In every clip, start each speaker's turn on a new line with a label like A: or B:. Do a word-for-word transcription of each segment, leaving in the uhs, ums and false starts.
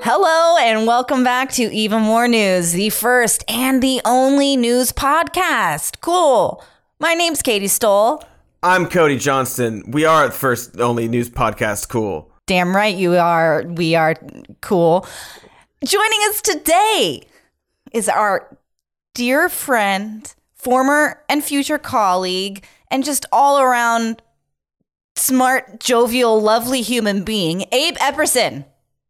A: Hello and welcome back to Even More News, the first and the only news podcast. Cool. My name's Katie Stoll.
B: I'm Cody Johnston. We are the first only news podcast. Cool.
A: Damn right you are. We are cool. Joining us today is our dear friend, former and future colleague, and just all around smart, jovial, lovely human being, Abe Epperson.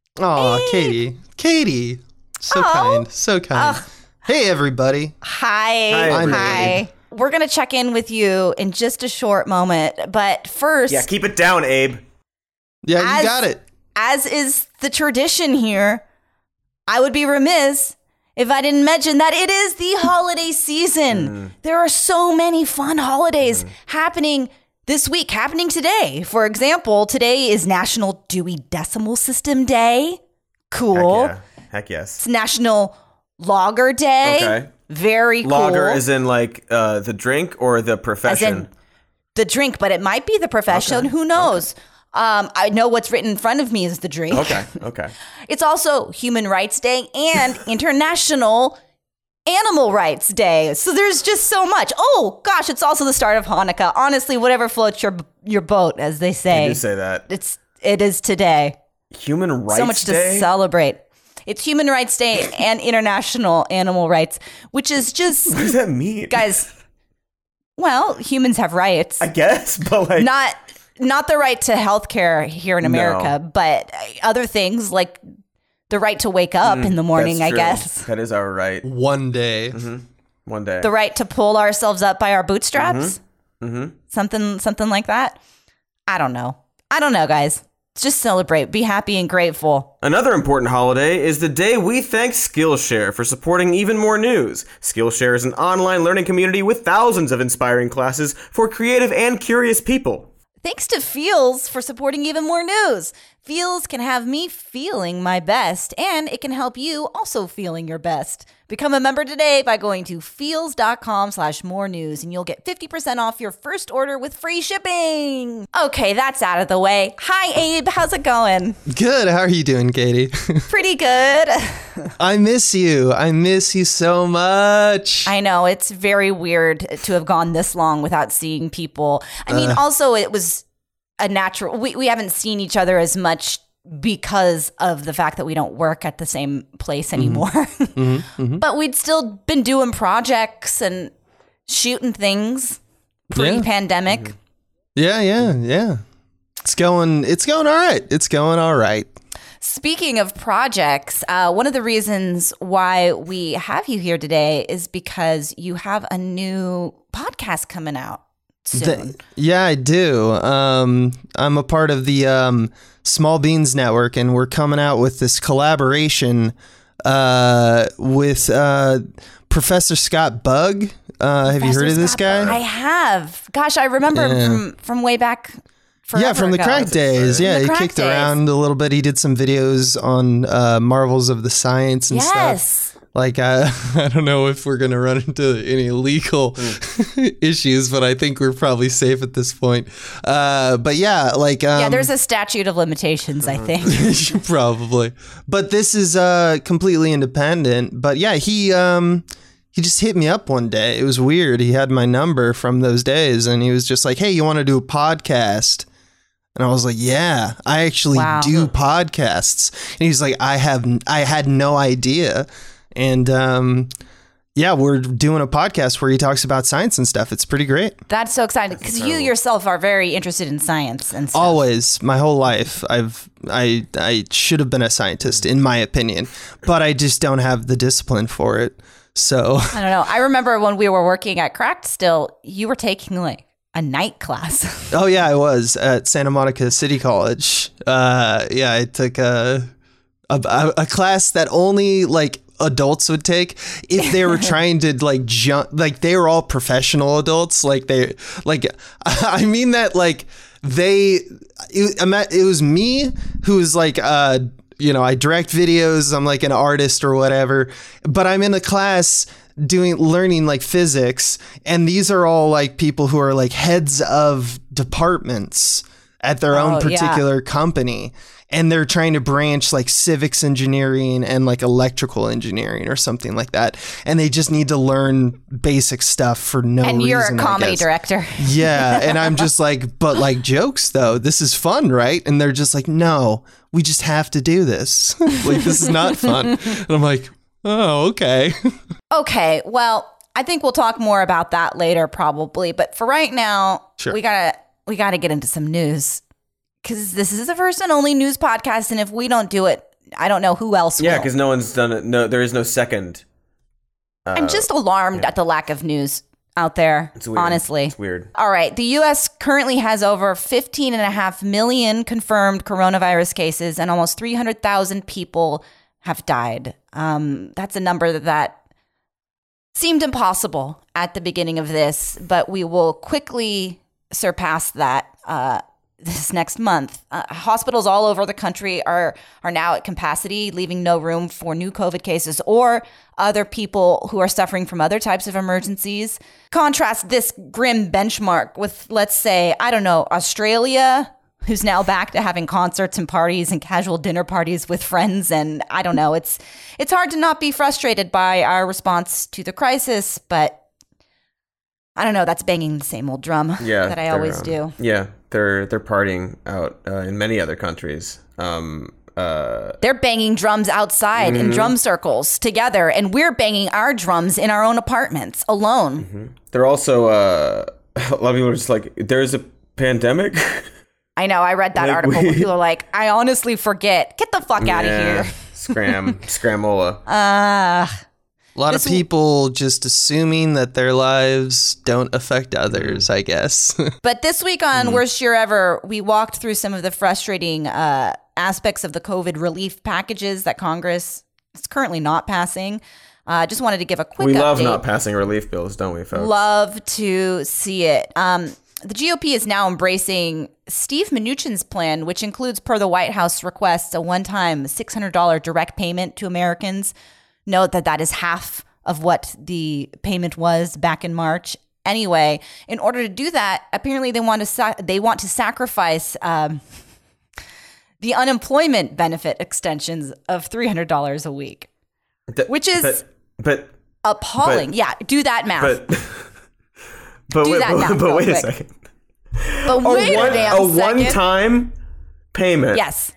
C: Oh, Katie. Katie. So
A: Oh.
C: kind. So kind.
A: Uh,
C: hey, everybody.
A: Hi.
B: Hi,
C: I'm
A: Hi.
C: Abe.
A: We're going to check in with you in just a short moment. But first,
B: Yeah, keep it down, Abe.
C: Yeah,
A: As-
C: you got it.
A: as is the tradition here, I would be remiss if I didn't mention that it is the holiday season.
B: Mm.
A: There are so many fun holidays happening this week, happening today. For example, today is National Dewey Decimal System Day. Cool.
B: Heck yeah. Heck yes.
A: It's National Lager Day.
B: Okay.
A: Very cool.
B: Lager is in like uh, the drink or the
A: As
B: profession?
A: in the drink, but it might be the profession.
B: Okay.
A: Who knows? Um, I know what's written in front of me is the drink.
B: Okay, okay.
A: It's also Human Rights Day and International Animal Rights Day. So there's just so much. Oh, gosh, it's also the start of Hanukkah. Honestly, whatever floats your your boat, as they say.
B: You do say that.
A: It's it is today.
B: Human Rights
A: So much
B: Day?
A: to celebrate. It's Human Rights Day and International Animal Rights, which is just,
B: What does that mean?
A: guys, well, humans have rights.
B: I guess, but like...
A: Not not the right to health care here in America,
B: No.
A: but other things like the right to wake up in the morning,
B: That's
A: I
B: true.
A: guess.
B: That is our right.
C: One day.
B: One day.
A: The right to pull ourselves up by our bootstraps.
B: Mhm.
A: Something something like that. I don't know. I don't know, guys. Just celebrate. Be happy and grateful.
B: Another important holiday is the day we thank Skillshare for supporting Even More News. Skillshare is an online learning community with thousands of inspiring classes for creative and curious people.
A: Thanks to Feels for supporting Even More News. Feels can have me feeling my best, and it can help you also feeling your best. Become a member today by going to feels.com slash more news, and you'll get fifty percent off your first order with free shipping. Okay, that's out of the way. Hi, Abe. How's it going?
C: Good. How are you doing, Katie?
A: Pretty good.
C: I miss you. I miss you so much.
A: I know, it's very weird to have gone this long without seeing people. I mean, also, it was a natural, we, we haven't seen each other as much because of the fact that we don't work at the same place anymore.
C: mm-hmm, mm-hmm.
A: But we'd still been doing projects and shooting things pre-pandemic.
B: Mm-hmm.
C: Yeah, yeah, yeah. It's going, it's going all right. It's going all right.
A: Speaking of projects, uh, one of the reasons why we have you here today is because you have a new podcast coming out soon.
C: Th- yeah, I do. Um, I'm a part of the um, Small Beans Network, and we're coming out with this collaboration uh, with uh, Professor Scott Bug. Uh, have you heard of this
A: Scott,
C: guy?
A: I have. Gosh, I remember
C: Yeah.
A: from from way back.
C: Yeah, from the
A: ago.
C: crack days. Yeah,
A: The
C: he
A: crack
C: kicked
A: days.
C: around a little bit. He did some videos on uh, marvels of the science and stuff.
A: Yes.
C: Like, uh, I don't know if we're going to run into any legal issues, but I think we're probably safe at this point. Uh, but yeah, like... Um,
A: Yeah, there's a statute of limitations, I think.
C: probably. But this is uh, completely independent. But yeah, he... Um, He just hit me up one day. It was weird. He had my number from those days, and he was just like, hey, you want to do a podcast? And I was like, yeah, I actually
A: Wow.
C: do podcasts. And he's like, I have, I had no idea. And um, yeah, we're doing a podcast where he talks about science and stuff. It's pretty great.
A: That's so exciting because you yourself are very interested in science and stuff.
C: Always, my whole life, I've, I, I should have been a scientist, in my opinion, but I just don't have the discipline for it. So
A: I don't know. I remember when we were working at Cracked still, you were taking like a night class.
C: Oh yeah, I was at Santa Monica City College. Uh, yeah, I took a, a a class that only like adults would take if they were trying to like jump. Like they were all professional adults. Like they like I mean that like they it, it was me who was like uh you know I direct videos. I'm like an artist or whatever, but I'm in a class doing learning like physics, and these are all like people who are like heads of departments at their own
A: Oh, yeah.
C: particular company. And they're trying to branch like civics engineering and like electrical engineering or something like that. And they just need to learn basic stuff for no reason.
A: And you're a
C: I
A: comedy
C: guess.
A: director.
C: Yeah. And I'm just like, but like jokes though, this is fun, right? And they're just like, no, we just have to do this. Like, this is not fun. And I'm like, oh, okay.
A: Okay, well, I think we'll talk more about that later probably. But for right now,
C: Sure.
A: we gotta we gotta get into some news. Because this is the first and only news podcast, and if we don't do it, I don't know who else
B: Yeah,
A: will.
B: because no one's done it. No, there is no second. Uh,
A: I'm just alarmed
B: yeah.
A: at the lack of news out there,
B: It's weird.
A: honestly.
B: It's weird.
A: All right, the U S currently has over fifteen and a half million confirmed coronavirus cases, and almost three hundred thousand people have died. Um, that's a number that, that seemed impossible at the beginning of this, but we will quickly surpass that uh, this next month. Uh, hospitals all over the country are are now at capacity, leaving no room for new COVID cases or other people who are suffering from other types of emergencies. Contrast this grim benchmark with, let's say, I don't know, Australia, who's now back to having concerts and parties and casual dinner parties with friends. And I don't know, it's it's hard to not be frustrated by our response to the crisis, but I don't know, that's banging the same old drum
B: Yeah,
A: that I
B: they're,
A: always
B: um,
A: do.
B: Yeah, they're they're partying out uh, in many other countries. Um, uh,
A: They're banging drums outside in drum circles together, and we're banging our drums in our own apartments alone.
B: they're also uh, a lot of people are just like, there's a pandemic.
A: I know, I read that
B: Like
A: article
B: we-
A: where people are like, I honestly forget. Get the fuck out
B: Yeah,
A: of here.
B: Scram, scramola.
A: Uh,
C: A lot
A: This-
C: of people just assuming that their lives don't affect others, I guess.
A: But this week on Worst Year Ever, we walked through some of the frustrating uh, aspects of the COVID relief packages that Congress is currently not passing. I uh, just wanted to give a quick
B: we
A: update.
B: love not passing relief bills, don't we, folks?
A: Love to see it. Um, the G O P is now embracing Steve Mnuchin's plan, which includes, per the White House request, a one-time six hundred dollars direct payment to Americans. Note that that is half of what the payment was back in March. Anyway, in order to do that, apparently they want to sa- they want to sacrifice um, the unemployment benefit extensions of three hundred dollars a week,
B: Th-
A: which is
B: but but
A: appalling.
B: but-
A: yeah, do that math.
B: but but
A: Do
B: wait,
A: that
B: but,
A: now,
B: but
A: real
B: wait a
A: quick.
B: second.
A: but wait
B: a one,
A: a damn
B: a
A: second.
B: one-time payment
A: Yes.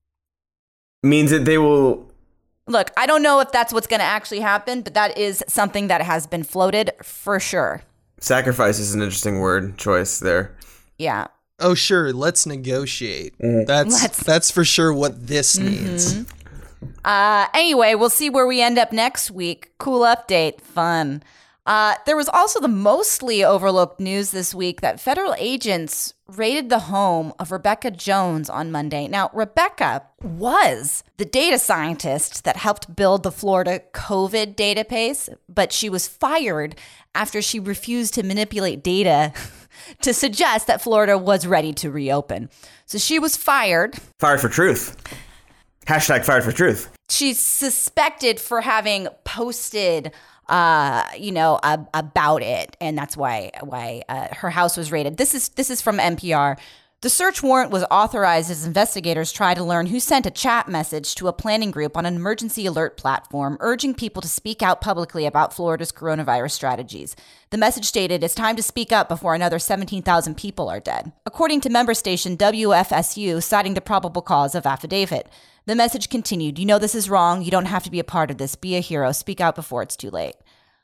B: means that they will.
A: Look, I don't know if that's what's going to actually happen, but that is something that has been floated for sure.
B: Sacrifice is an interesting word choice there.
A: Yeah.
C: Oh, sure, let's negotiate.
B: Mm.
C: That's
A: Let's-
C: that's for sure what this means.
A: Uh, anyway, we'll see where we end up next week. Cool update. Fun. Uh, there was also the mostly overlooked news this week that federal agents raided the home of Rebecca Jones on Monday. Now, Rebecca was the data scientist that helped build the Florida COVID database, but she was fired after she refused to manipulate data to suggest that Florida was ready to reopen. So she was fired.
B: Fired for truth. Hashtag fired for truth.
A: She's suspected for having posted uh you know uh, about it, and that's why why uh, her house was raided. This is this is from N P R. The search warrant was authorized as investigators try to learn who sent a chat message to a planning group on an emergency alert platform urging people to speak out publicly about Florida's coronavirus strategies. The message stated, "It's time to speak up before another seventeen thousand people are dead." According to member station W F S U, citing the probable cause of affidavit. The message continued, "You know this is wrong. You don't have to be a part of this. Be a hero. Speak out before it's too late."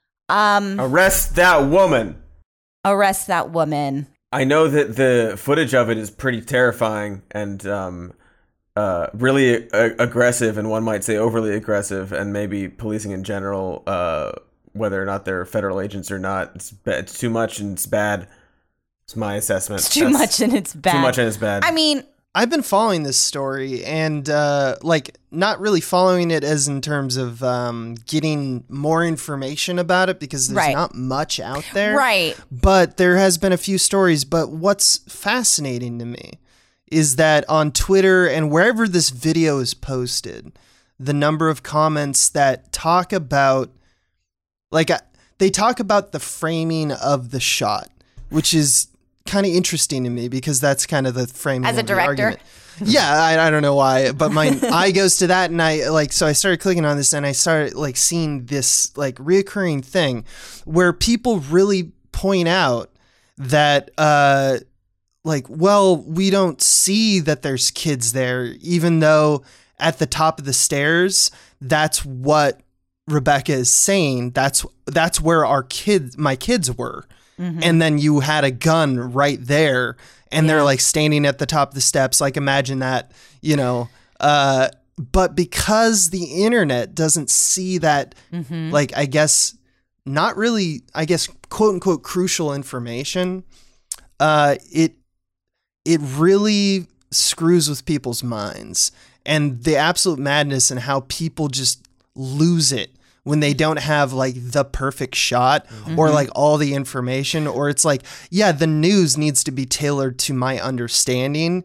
A: Um,
B: Arrest that woman.
A: arrest that woman.
B: I know that the footage of it is pretty terrifying and um, uh, really a- aggressive, and one might say overly aggressive, and maybe policing in general, uh, whether or not they're federal agents or not, it's, ba- it's too much and it's bad. It's my assessment.
A: It's too
B: That's
A: much and it's bad.
B: Too much and it's bad.
A: I mean,
C: I've been following this story and uh, like not really following it as in terms of um, getting more information about it because there's
A: Right.
C: not much out there.
A: right.
C: But there has been a few stories. But what's fascinating to me is that on Twitter and wherever this video is posted, the number of comments that talk about, like, uh, they talk about the framing of the shot, which is kind of interesting to me because that's kind of the framing
A: As a
C: of the
A: director?
C: argument. Yeah, I, I don't know why, but my eye goes to that, and I like so I started clicking on this, and I started like seeing this like reoccurring thing where people really point out that uh like, well, we don't see that there's kids there, even though at the top of the stairs, that's what Rebecca is saying. That's that's where our kids, my kids were. Mm-hmm. And then you had a gun right there, and yeah. they're like standing at the top of the steps. Like, imagine that, you know. Uh, but because the internet doesn't see that, mm-hmm. like, I guess, not really, I guess, quote unquote, crucial information, uh, it it really screws with people's minds. And the absolute madness and how people just lose it when they don't have like the perfect shot mm-hmm. or like all the information, or it's like, yeah, the news needs to be tailored to my understanding.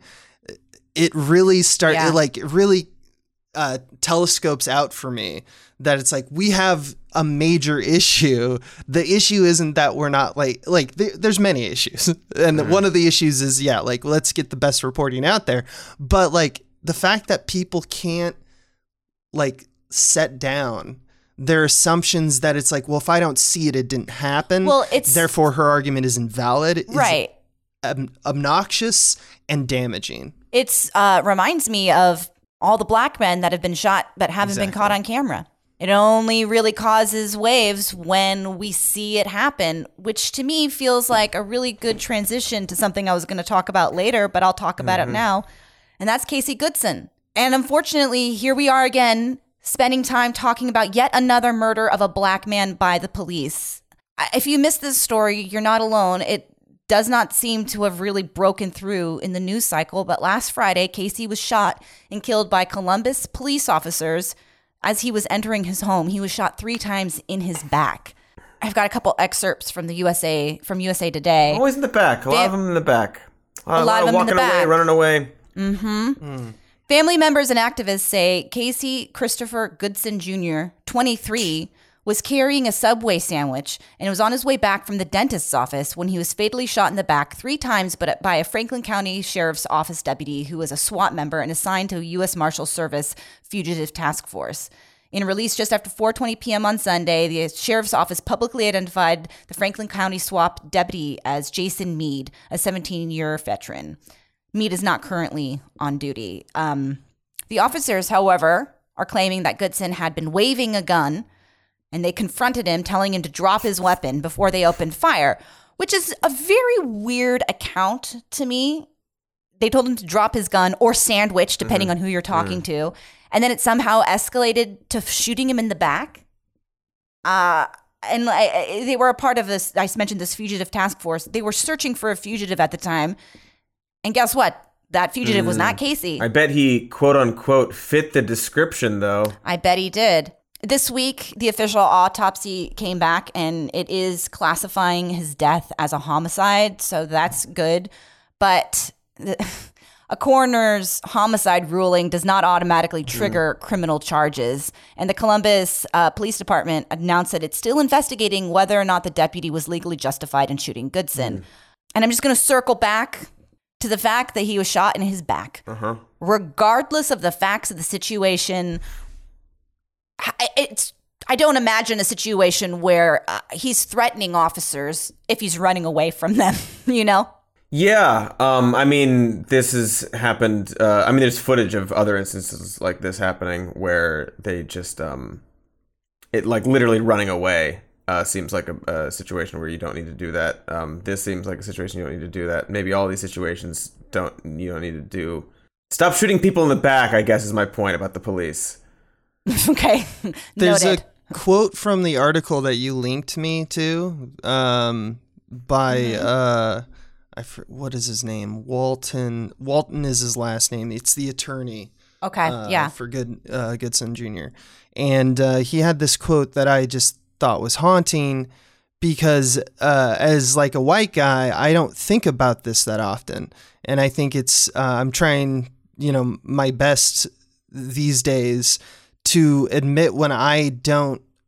C: It really start yeah. it like it really uh, telescopes out for me that it's like, we have a major issue. The issue isn't that we're not like, like there, there's many issues. And mm-hmm. one of the issues is, yeah, like, let's get the best reporting out there. But like the fact that people can't like set down their assumptions that it's like, well, if I don't see it, it didn't happen.
A: Well, it's
C: therefore her argument is invalid. Is
A: right.
C: ob- obnoxious and damaging.
A: It's uh, reminds me of all the black men that have been shot but haven't
C: Exactly.
A: been caught on camera. It only really causes waves when we see it happen, which to me feels like a really good transition to something I was going to talk about later, but I'll talk about mm-hmm. it now. And that's Casey Goodson. And unfortunately, here we are again, spending time talking about yet another murder of a black man by the police. If you missed this story, you're not alone. It does not seem to have really broken through in the news cycle, but last Friday, Casey was shot and killed by Columbus police officers as he was entering his home. He was shot three times in his back. I've got a couple excerpts from the U S A, from U S A Today.
B: Always in the back. A lot
A: Fam-
B: of them in the back. A lot,
A: a lot of them in the
B: walking away,
A: back.
B: running away.
A: Mm-hmm. Mm. Family members and activists say Casey Christopher Goodson Junior, twenty-three, was carrying a Subway sandwich and was on his way back from the dentist's office when he was fatally shot in the back three times but by a Franklin County Sheriff's Office deputy who was a SWAT member and assigned to a U S Marshal Service Fugitive Task Force. In a release just after four twenty p.m. on Sunday, the Sheriff's Office publicly identified the Franklin County SWAT deputy as Jason Mead, a seventeen-year veteran. Mead is not currently on duty. Um, the officers, however, are claiming that Goodson had been waving a gun, and they confronted him, telling him to drop his weapon before they opened fire, which is a very weird account to me. They told him to drop his gun or sandwich, depending mm-hmm. on who you're talking mm-hmm. to, and then it somehow escalated to shooting him in the back. Uh, and I, they were a part of this, I mentioned this fugitive task force. They were searching for a fugitive at the time. And guess what? That fugitive mm. was not Casey.
B: I bet he, quote unquote, fit the description, though.
A: I bet he did. This week, the official autopsy came back, and it is classifying his death as a homicide, so that's good. But the, a coroner's homicide ruling does not automatically trigger mm. criminal charges. And the Columbus uh, Police Department announced that it's still investigating whether or not the deputy was legally justified in shooting Goodson. Mm. And I'm just going to circle back to the fact that he was shot in his back. Uh-huh. Regardless of the facts of the situation, it's I don't imagine a situation where uh, he's threatening officers if he's running away from them, you know?
B: Yeah, um, I mean, this has happened. Uh, I mean, there's footage of other instances like this happening where they just, um, it like literally running away. Uh, seems like a, a situation where you don't need to do that. Um, this seems like a situation you don't need to do that. Maybe all these situations don't you don't need to do. Stop shooting people in the back, I guess, is my point about the police.
A: Okay.
C: There's
A: Noted.
C: a quote from the article that you linked me to um, by, mm-hmm. uh, I fr- what is his name? Walton. Walton is his last name. It's the attorney.
A: Okay,
C: uh,
A: yeah.
C: For Good uh, Goodson Junior And uh, he had this quote that I just thought was haunting because uh, as like a white guy, I don't think about this that often. And I think it's, uh, I'm trying, you know, my best these days to admit when I don't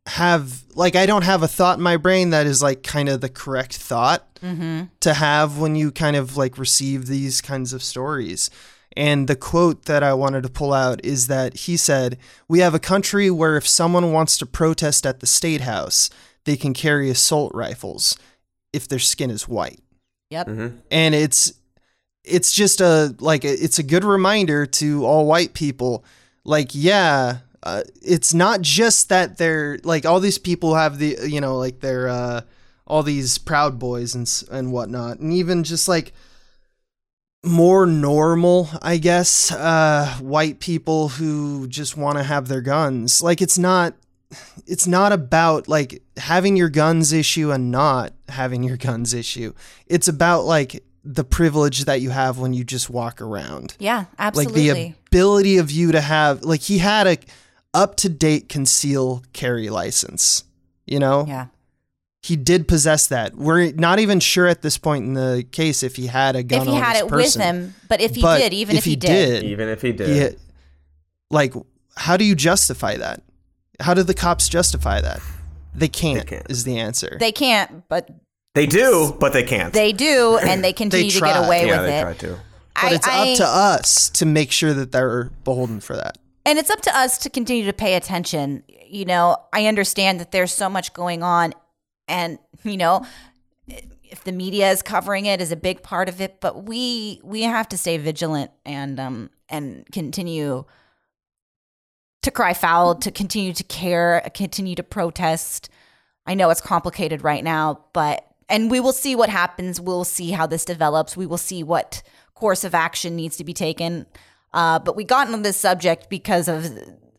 C: have like I don't have a thought in my brain that is like kind of the correct thought
A: Mm-hmm.
C: to have when you kind of like receive these kinds of stories. And the quote that I wanted to pull out is that he said, "We have a country where if someone wants to protest at the State House, they can carry assault rifles if their skin is white."
A: Yep.
B: Mm-hmm.
C: And it's it's just a like it's a good reminder to all white people, like, yeah, uh, it's not just that they're like all these people have the, you know, like they're uh, all these Proud Boys and s- and whatnot, and even just like more normal, I guess, uh, white people who just want to have their guns. Like it's not, it's not about like having your guns issue and not having your guns issue. It's about like the privilege that you have when you just walk around.
A: Yeah,
C: Like
A: absolutely.
C: the ability of you to have, like he had a up to date conceal carry license, you know?
A: yeah.
C: He did possess that. We're not even sure at this point in the case if he had a gun
A: If he
C: on
A: had
C: this
A: it
C: person.
A: with him, but if he
C: But
A: did, even if, he, did.
B: Even if he did.
C: he- like, how do you justify that? How do the cops justify that? They can't,
B: can't.
C: is the answer.
A: They can't, but
B: They do, but they can't.
A: they do, and they continue to get
C: try.
A: away
B: yeah,
A: with
B: they
A: it.
B: try to.
C: but
A: I-
C: it's
A: I-
C: up to us to make sure that they're beholden for that.
A: And it's up to us to continue to pay attention. You know, I understand that there's so much going on, and you know, if the media is covering it is a big part of it, but we we have to stay vigilant and um and continue to cry foul, to continue to care, continue to protest. I know it's complicated right now, but and we will see what happens. We'll see how this develops. We will see what course of action needs to be taken. Uh, but we got into this subject because of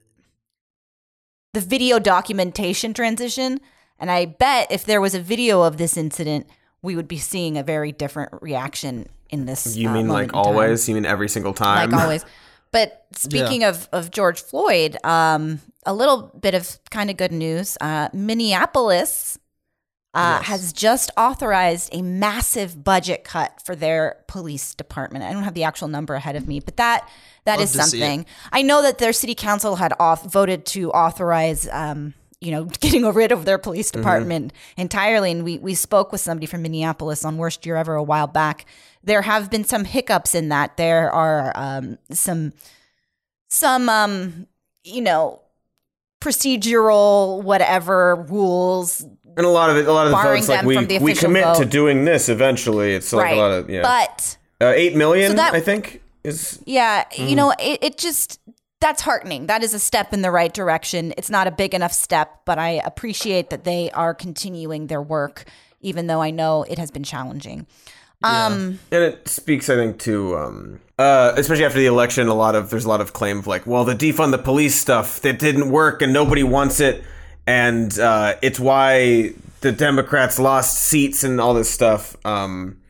A: the video documentation transition. And I bet if there was a video of this incident, we would be seeing a very different reaction in this.
B: You
A: uh,
B: mean
A: moment
B: like
A: in time.
B: always? You mean every single time?
A: Like always. But speaking of, of George Floyd, um, a little bit of kind of good news. Uh, Minneapolis uh,
C: Yes.
A: has just authorized a massive budget cut for their police department. I don't have the actual number ahead of me, but that that
C: Love
A: is
C: to see it.
A: something. I know that their city council had off, voted to authorize, um, you know, getting rid of their police department entirely. And we we spoke with somebody from Minneapolis on Worst Year Ever a while back. There have been some hiccups in that. There are um, some some um, you know, procedural whatever rules.
B: And a lot of it, a lot of the
A: Barring
B: votes, like
A: them
B: we
A: from the
B: we
A: official
B: commit to
A: vote.
B: doing this eventually. It's like
A: right.
B: a lot of yeah.
A: But
B: uh, eight million,
A: So that-
B: I think, is
A: yeah,
B: Mm-hmm.
A: you know, it, it just that's heartening. That is a step in the right direction. It's not a big enough step, but I appreciate that they are continuing their work, even though I know it has been challenging. Um,
B: and it speaks, I think, to um, uh, especially after the election. A lot of there's a lot of claim of like, well, the defund the police stuff that didn't work and nobody wants it, and uh, it's why the Democrats lost seats and all this stuff. Um,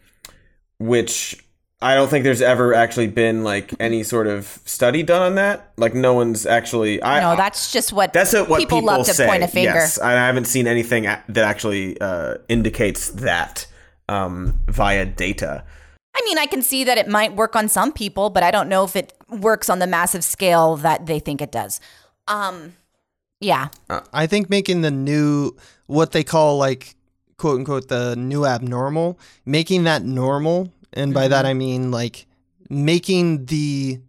B: which I don't think there's ever actually been like any sort of study done on that. Like no one's actually. I,
A: no, that's just what
B: That's what what
A: people,
B: people,
A: love to
B: say.
A: point a finger.
B: Yes, I haven't seen anything a- that actually uh, indicates that um, via data.
A: I mean, I can see that it might work on some people, but I don't know if it works on the massive scale that they think it does. Um, yeah.
C: I think making the new, what they call like, quote unquote, the new abnormal, making that normal. And by that, I mean like making the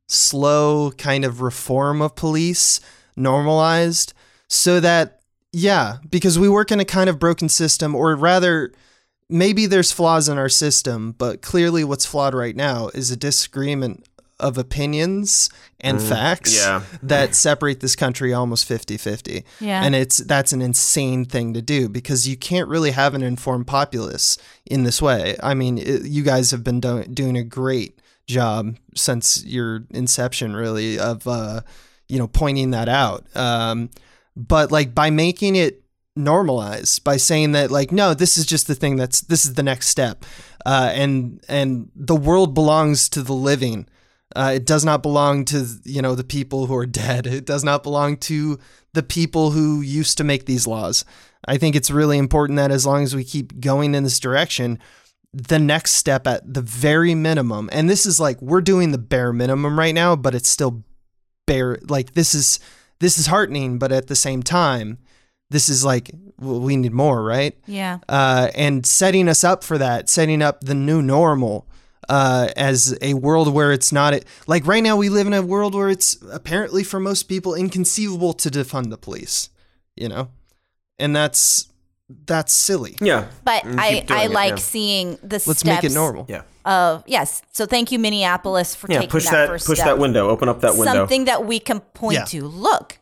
C: slow kind of reform of police normalized so that, yeah, because we work in a kind of broken system, or rather, maybe there's flaws in our system, but clearly what's flawed right now is a disagreement of opinions and facts
B: yeah.
C: that separate this country almost fifty-fifty.
A: Yeah.
C: And it's that's an insane thing to do because you can't really have an informed populace in this way. I mean, it, you guys have been do- doing a great job since your inception, really, of uh, you know, pointing that out. Um, but like by making it normalized, by saying that like, no, this is just the thing that's this is the next step, uh, and and the world belongs to the living. Uh, it does not belong to, you know, the people who are dead. It does not belong to the people who used to make these laws. I think it's really important that as long as we keep going in this direction, the next step at the very minimum, and this is like, we're doing the bare minimum right now, but it's still bare. Like this is, this is heartening, but at the same time, this is like, well, we need more, right?
A: Yeah.
C: Uh, and setting us up for that, setting up the new normal uh, as a world where it's not, like right now we live in a world where it's apparently for most people inconceivable to defund the police, you know? And that's, that's silly.
B: Yeah.
A: But
B: And
A: I,
B: keep doing
A: I
B: it,
A: like
B: yeah.
A: seeing the
C: Let's
A: steps
C: make it normal.
B: Yeah.
A: of, yes. So thank you, Minneapolis, for
B: Yeah,
A: taking
B: push
A: that,
B: that,
A: first
B: push
A: step.
B: that window, open up that window.
A: Something that we can point
C: Yeah.
A: to. Look,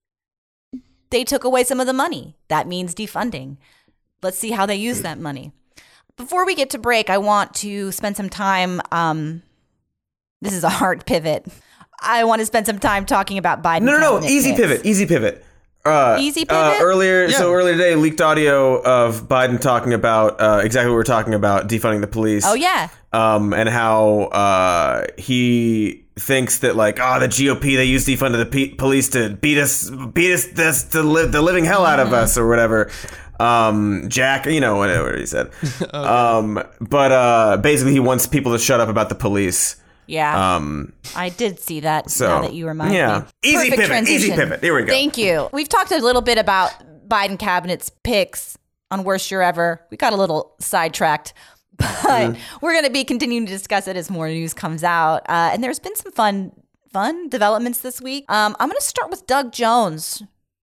A: they took away some of the money. That means defunding. Let's see how they use that money. Before we get to break, I want to spend some time. Um, this is a hard pivot. I want to spend some time talking about Biden.
B: No, no, no.
A: cabinet
B: Easy
A: picks.
B: pivot. Easy pivot. Uh,
A: Easy
B: Uh,
A: pivot?
B: earlier,
C: Yeah.
B: so earlier today, leaked audio of Biden talking about uh, exactly what we're talking about, defunding the police.
A: Oh, yeah.
B: Um, and how uh, he thinks that like, oh, the G O P, they use defund the P- police to beat us, beat us, this to live the living hell out of
A: Mm-hmm.
B: us or whatever. Um, Jack, you know, whatever he said. Um, but uh, basically, he wants people to shut up about the police.
A: Yeah.
B: Um,
A: I did see that
B: so
A: now that you remind
B: yeah.
A: me.
B: Easy
A: Perfect
B: pivot. Easy
A: transition.
B: pivot. Here we go.
A: Thank you. We've talked a little bit about Biden cabinet's picks on Worst Year Ever. We got a little sidetracked, but
B: Mm.
A: we're going to be continuing to discuss it as more news comes out. Uh, and there's been some fun, fun developments this week. Um, I'm going to start with Doug Jones,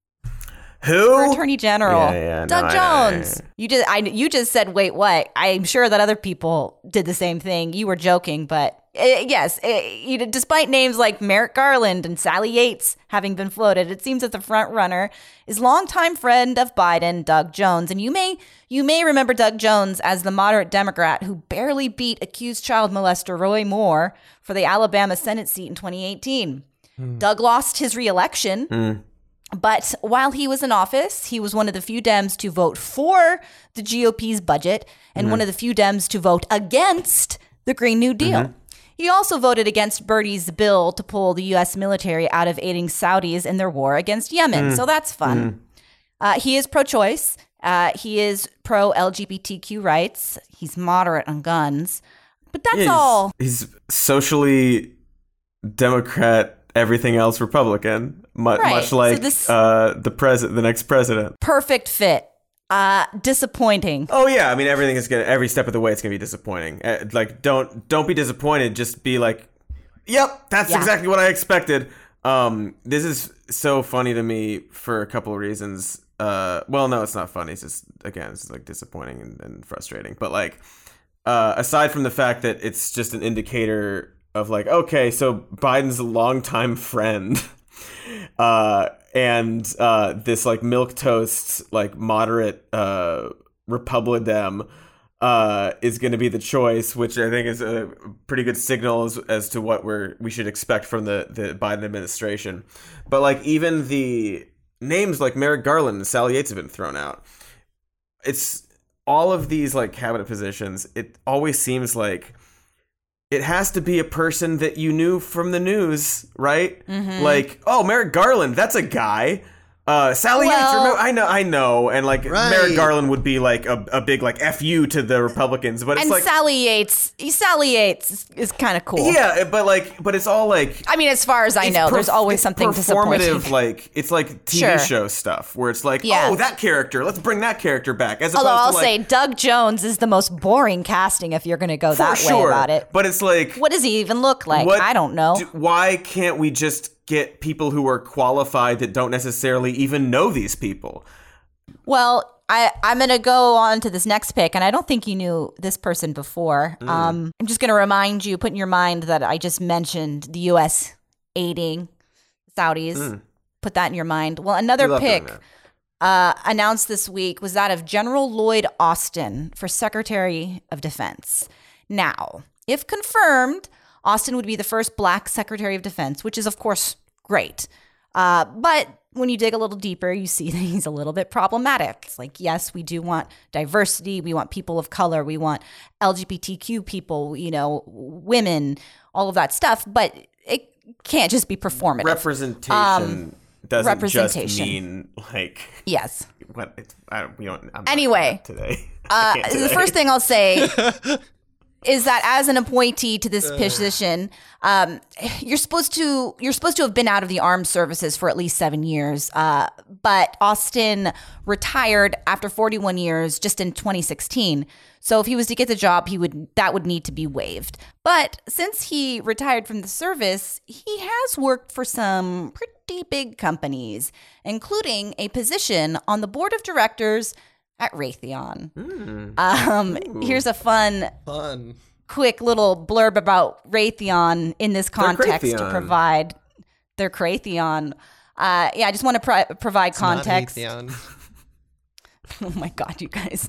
B: Who?
A: for Attorney General.
B: Yeah, yeah, no,
A: Doug
B: I know,
A: Jones.
B: yeah, yeah.
A: You just, I, you just said, wait, what? I'm sure that other people did the same thing. You were joking, but uh, yes, uh, you know, despite names like Merrick Garland and Sally Yates having been floated, it seems that the front runner is longtime friend of Biden, Doug Jones. And you may, you may remember Doug Jones as the moderate Democrat who barely beat accused child molester Roy Moore for the Alabama Senate seat in twenty eighteen. Doug lost his reelection. But while he was in office, he was one of the few Dems to vote for the G O P's budget and
B: Mm-hmm.
A: one of the few Dems to vote against the Green New Deal.
B: Mm-hmm.
A: He also voted against Bernie's bill to pull the U S military out of aiding Saudis in their war against Yemen.
B: Mm.
A: So that's fun.
B: Mm-hmm.
A: Uh, he is pro-choice. Uh, he is pro-L G B T Q rights. He's moderate on guns. But that's
B: Yeah, he's,
A: all.
B: He's socially Democrat, everything else Republican, mu-
A: Right.
B: much
A: So
B: like
A: this-
B: uh, the president, the next president.
A: Perfect fit. Uh, disappointing.
B: Oh yeah, I mean everything is gonna every step of the way it's gonna be disappointing. Uh, like don't don't be disappointed. Just be like, yep, that's
A: Yeah.
B: exactly what I expected. Um, this is so funny to me for a couple of reasons. Uh, well, no, it's not funny. It's just again, it's like disappointing and, and frustrating. But like, uh, aside from the fact that it's just an indicator of like, okay, so Biden's a longtime friend, uh, and uh, this like milquetoast, like moderate uh, Republican uh, is going to be the choice, which I think is a pretty good signal as, as to what we're we should expect from the the Biden administration. But like even the names like Merrick Garland and Sally Yates have been thrown out. It's all of these like cabinet positions. It always seems like it has to be a person that you knew from the news, right?
A: Mm-hmm.
B: Like, oh, Merrick Garland, that's a guy. Uh, Sally Yates,
A: Well-
B: remember, I know, I know, and like
C: Right.
B: Merrick Garland would be like a, a big like F you to the Republicans, but it's
A: And
B: like,
A: Sally Yates, Sally Yates is, is kind of cool.
B: yeah, but like, but it's all like,
A: I mean, as far as I
B: it's
A: know,
B: perf-
A: there's always
B: it's
A: something
B: performative,
A: disappointing.
B: like it's like T V
A: Sure.
B: show stuff where it's like,
A: Yeah.
B: oh, that character, let's bring that character back. As opposed
A: Although I'll
B: to like,
A: say Doug Jones is the most boring casting if you're going to go
B: for
A: that
B: sure,
A: way about it.
B: but it's like,
A: What does he even look like?
B: What
A: I don't know.
B: do- why can't we just get people who are qualified that don't necessarily even know these people?
A: Well, I, I'm going to go on to this next pick, and I don't think you knew this person before.
B: Mm.
A: Um, I'm just going to remind you, put in your mind that I just mentioned the U S aiding Saudis. Put that in your mind. Well,
B: We
A: another
B: Mm. love doing
A: pick
B: that.
A: uh, announced this week was that of General Lloyd Austin for Secretary of Defense. Now, if confirmed, Austin would be the first black Secretary of Defense, which is, of course, great. Uh, but when you dig a little deeper, you see that he's a little bit problematic. It's like, yes, we do want diversity. We want people of color. We want L G B T Q people, you know, women, all of that stuff. But it can't just be performative.
B: Representation
A: Um,
B: doesn't
A: representation.
B: just mean like
A: yes.
B: what it's, I don't, we don't. I'm not
A: Anyway,
B: doing that today. I
A: Uh,
B: can't
A: the
B: today.
A: first thing I'll say is that as an appointee to this position, um, you're supposed to you're supposed to have been out of the armed services for at least seven years. Uh, but Austin retired after forty-one years just in twenty sixteen. So if he was to get the job, he would that would need to be waived. But since he retired from the service, he has worked for some pretty big companies, including a position on the board of directors at Raytheon. Mm. Um, here's a fun,
C: Fun.
A: quick little blurb about Raytheon in this context to
B: Raytheon.
A: provide their Raytheon. Uh, yeah, I just want to pro- provide
C: It's not
A: context.
C: Raytheon.
A: Oh my God, you guys.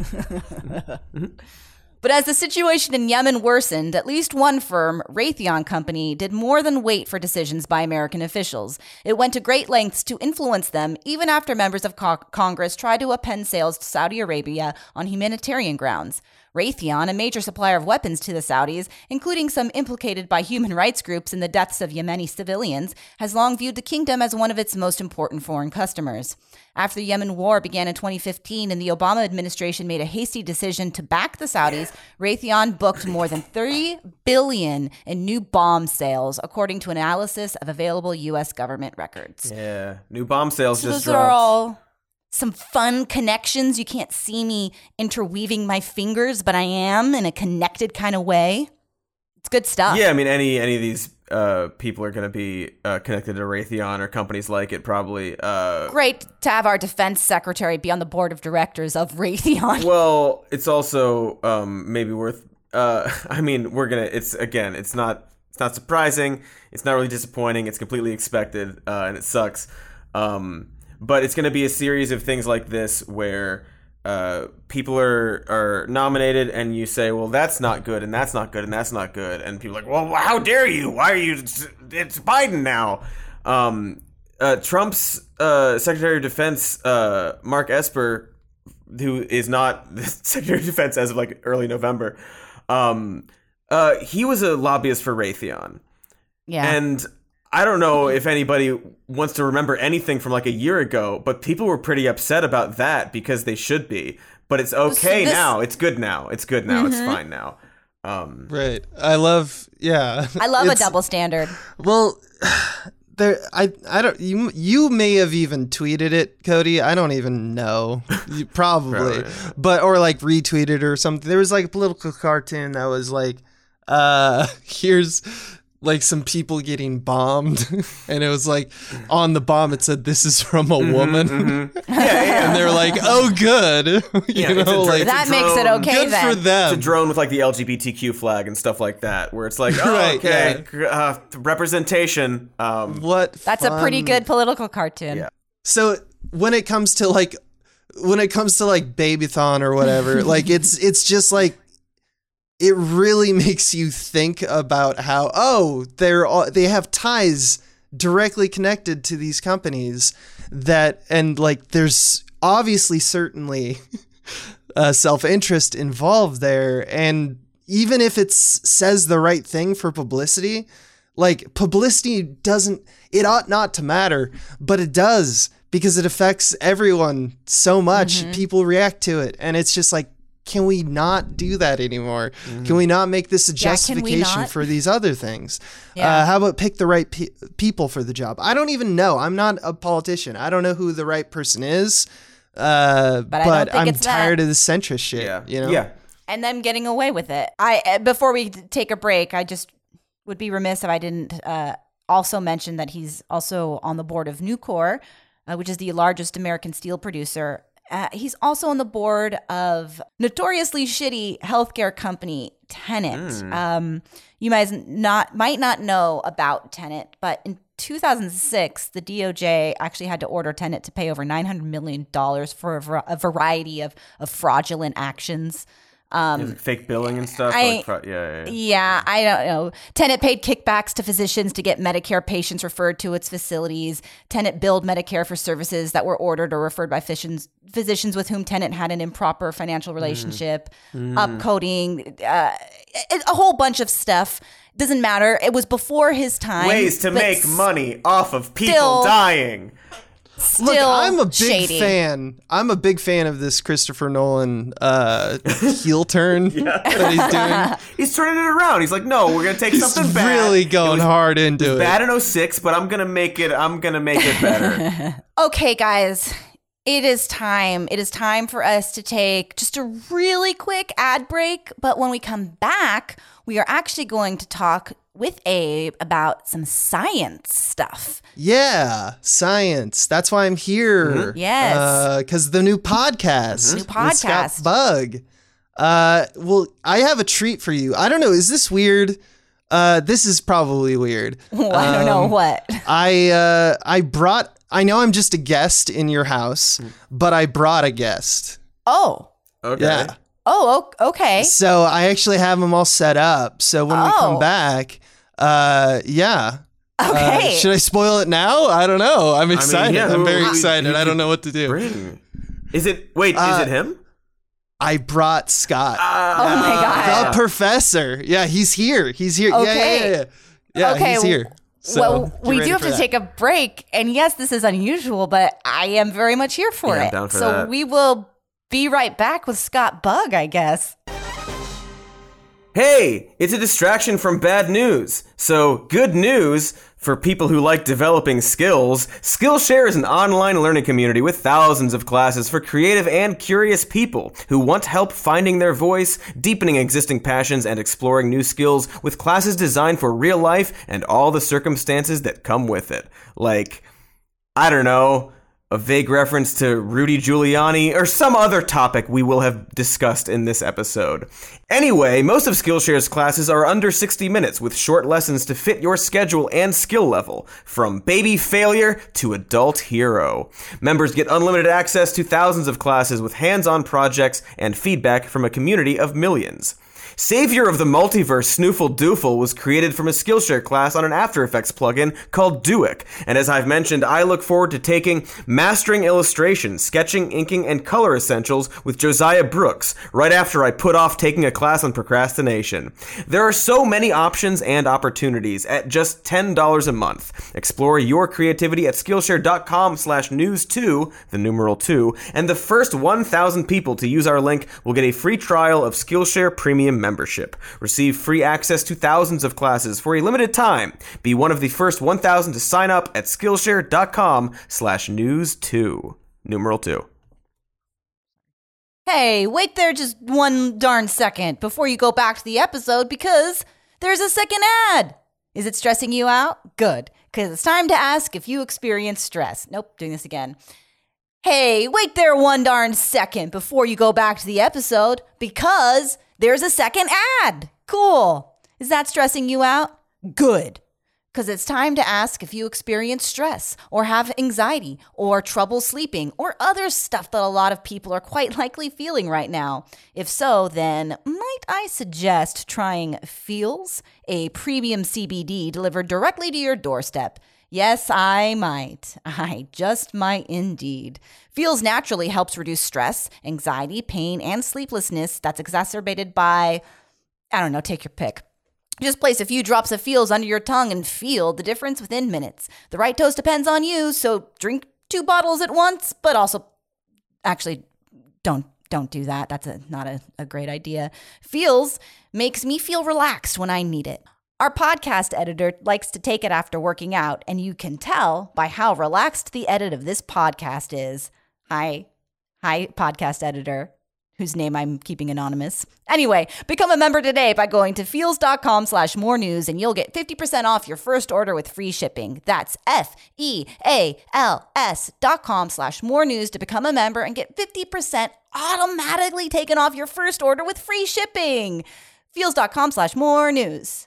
A: But as the situation in Yemen worsened, at least one firm, Raytheon Company, did more than wait for decisions by American officials. It went to great lengths to influence them, even after members of co- Congress tried to append sales to Saudi Arabia on humanitarian grounds. Raytheon, a major supplier of weapons to the Saudis, including some implicated by human rights groups in the deaths of Yemeni civilians, has long viewed the kingdom as one of its most important foreign customers. After the Yemen war began in twenty fifteen and the Obama administration made a hasty decision to back the Saudis, Raytheon booked more than thirty billion dollars in new bomb sales, according to analysis of available U S government records.
B: Yeah, new bomb sales
A: So
B: just
A: those
B: dropped.
A: are all some fun connections. You can't see me interweaving my fingers, but I am in a connected kind of way. It's good stuff.
B: Yeah, I mean, any any of these uh, people are going to be uh, connected to Raytheon or companies like it, probably. Uh,
A: Great to have our defense secretary be on the board of directors of Raytheon.
B: well, it's also um, maybe worth. Uh, I mean, we're gonna. It's again, it's not. It's not surprising. It's not really disappointing. It's completely expected, uh, and it sucks. Um, but it's going to be a series of things like this where uh, people are are nominated, and you say, "Well, that's not good, and that's not good, and that's not good," and people are like, "Well, how dare you? Why are you? It's Biden now." Um, uh, Trump's uh, Secretary of Defense, uh, Mark Esper, who is not the Secretary of Defense as of like early November, um, uh, he was a lobbyist for Raytheon.
A: Yeah.
B: And I don't know if anybody wants to remember anything from like a year ago, but people were pretty upset about that because they should be. But it's okay
A: this-
B: now. It's good now. It's good now. It's fine now. Um,
C: Right. I love. Yeah.
A: I love a
C: It's-
A: double standard.
C: Well, there. I. I don't. You. You may have even tweeted it, Cody. I don't even know. You probably.
B: Probably.
C: But or like retweeted or something. There was like a political cartoon that was like, uh, here's like some people getting bombed, and it was like on the bomb it said, "This is from a woman,"
B: mm-hmm. yeah, yeah.
C: and they're like, "Oh, good." you
B: Yeah, it's a
C: know,
B: dr-
C: like
B: it's a
A: That makes it
B: drone.
A: okay
C: good
A: then.
C: for them.
B: It's a drone with like the L G B T Q flag and stuff like that, where it's like, oh,
C: Right,
B: okay, uh, representation. Um,
C: What?
A: That's a pretty
C: fun.
A: good political cartoon.
B: Yeah.
C: So when it comes to like when it comes to like Babython or whatever, like it's it's just like it really makes you think about how oh they're all, they have ties directly connected to these companies that and like there's obviously certainly uh, self-interest involved there, and even if it says the right thing for publicity, like publicity doesn't it ought not to matter, but it does because it affects everyone so much.
A: Mm-hmm.
C: People react to it, and it's just like, can we not do that anymore?
B: Mm-hmm.
C: Can we not make this a
A: Yeah, can we
C: justification
A: not?
C: for these other things?
A: Yeah.
C: Uh, how about pick the right pe- people for the job? I don't even know. I'm not a politician. I don't know who the right person is. Uh,
A: But
C: but
A: I don't think
C: I'm
A: it's that.
C: tired of the centrist shit.
B: yeah,
C: You know?
B: yeah.
A: And them getting away with it. I uh, before we take a break, I just would be remiss if I didn't uh, also mention that he's also on the board of Nucor, uh, which is the largest American steel producer. Uh, he's also on the board of notoriously shitty healthcare company Tenet. Um, you guys not might not know about Tenet, but in two thousand six, the D O J actually had to order Tenet to pay over nine hundred million dollars for a, var- a variety of, of fraudulent actions. Um,
B: Fake billing and stuff.
A: I-
B: like, pro- yeah, yeah, yeah.
A: yeah, I don't know. Tenet paid kickbacks to physicians to get Medicare patients referred to its facilities. Tenet billed Medicare for services that were ordered or referred by physicians, physicians with whom Tenet had an improper financial relationship, upcoding, uh, a whole bunch of stuff. Doesn't matter. It was before his time.
B: Ways to
A: but
B: make
A: s-
B: money off of people
A: still-
B: dying.
A: Still
C: Look, I'm a big
A: shady.
C: fan. I'm a big fan of this Christopher Nolan uh, heel turn that he's doing.
B: He's turning it around. He's like, no, we're gonna take
C: He's
B: something bad.
C: really going
B: it was,
C: hard into
B: it. Was
C: it.
B: bad in oh six, but I'm gonna make it. I'm gonna make it better.
A: Okay, guys. It is time. It is time for us to take just a really quick ad break. But when we come back, we are actually going to talk with Abe about some science stuff.
C: Yeah, science. That's why I'm here.
A: Mm-hmm. Yes.
C: Because the new podcast.
A: New
C: with
A: podcast.
C: Scott Bug. Uh, well, I have a treat for you. I don't know. Is this weird? Uh, this is probably weird.
A: Well, I don't know
C: Um,
A: what.
C: I uh, I brought. I know I'm just a guest in your house, but I brought a guest.
A: Oh.
B: Okay.
C: Yeah.
A: Oh, o- okay.
C: So I actually have them all set up. So when we
A: Oh.
C: come back, uh, yeah. Uh,
A: Okay.
C: should I spoil it now? I don't know. I'm excited.
B: yeah,
C: I'm
B: who-
C: very
B: who-
C: excited.
B: who-
C: I don't know what to do.
B: Bring. Is it? Wait,
C: Uh,
B: is it him?
C: I brought Scott,
A: Oh my
C: the
A: God.
C: professor. Yeah, he's here. He's here. Yeah,
A: Okay.
C: yeah, yeah. Yeah,
A: Okay,
C: he's here. So,
A: well,
C: get
A: we
C: ready
A: do have
C: for
A: to
C: that.
A: take a break. And yes, this is unusual, but I am very much here for
B: Yeah, I'm
A: it.
B: down for
A: so
B: that.
A: we will be right back with Scott Bug, I guess.
B: Hey, it's a distraction from bad news. So, good news for people who like developing skills. Skillshare is an online learning community with thousands of classes for creative and curious people who want help finding their voice, deepening existing passions, and exploring new skills with classes designed for real life and all the circumstances that come with it. Like, I don't know, a vague reference to Rudy Giuliani, or some other topic we will have discussed in this episode. Anyway, most of Skillshare's classes are under sixty minutes with short lessons to fit your schedule and skill level, from baby failure to adult hero. Members get unlimited access to thousands of classes with hands-on projects and feedback from a community of millions. Savior of the Multiverse Snoofle Doofle was created from a Skillshare class on an After Effects plugin called Duic, and as I've mentioned, I look forward to taking Mastering Illustration, Sketching, Inking, and Color Essentials with Josiah Brooks right after I put off taking a class on procrastination. There are so many options and opportunities at just ten dollars a month. Explore your creativity at Skillshare.com slash news two, the numeral two, and the first one thousand people to use our link will get a free trial of Skillshare Premium membership. Receive free access to thousands of classes for a limited time. Be one of the first one thousand to sign up at Skillshare.com slash news two, numeral two.
A: Hey, wait there just one darn second before you go back to the episode because there's a second ad. Is it stressing you out? Good, because it's time to ask if you experience stress. Nope, doing this again. Hey, wait there one darn second before you go back to the episode because there's a second ad. Cool. Is that stressing you out? Good. Because it's time to ask if you experience stress or have anxiety or trouble sleeping or other stuff that a lot of people are quite likely feeling right now. If so, then might I suggest trying Feels, a premium C B D delivered directly to your doorstep. Yes, I might. I just might indeed. Feels naturally helps reduce stress, anxiety, pain, and sleeplessness that's exacerbated by, I don't know, take your pick. Just place a few drops of Feels under your tongue and feel the difference within minutes. The right dose depends on you, so drink two bottles at once, but also, actually, don't don't do that. That's a, not a, a great idea. Feels makes me feel relaxed when I need it. Our podcast editor likes to take it after working out, and you can tell by how relaxed the edit of this podcast is. Hi, hi, podcast editor, whose name I'm keeping anonymous. Anyway, become a member today by going to feels.com slash more news, and you'll get fifty percent off your first order with free shipping. That's F-E-A-L-S dot com slash more news to become a member and get fifty percent automatically taken off your first order with free shipping. Feels.com slash more news.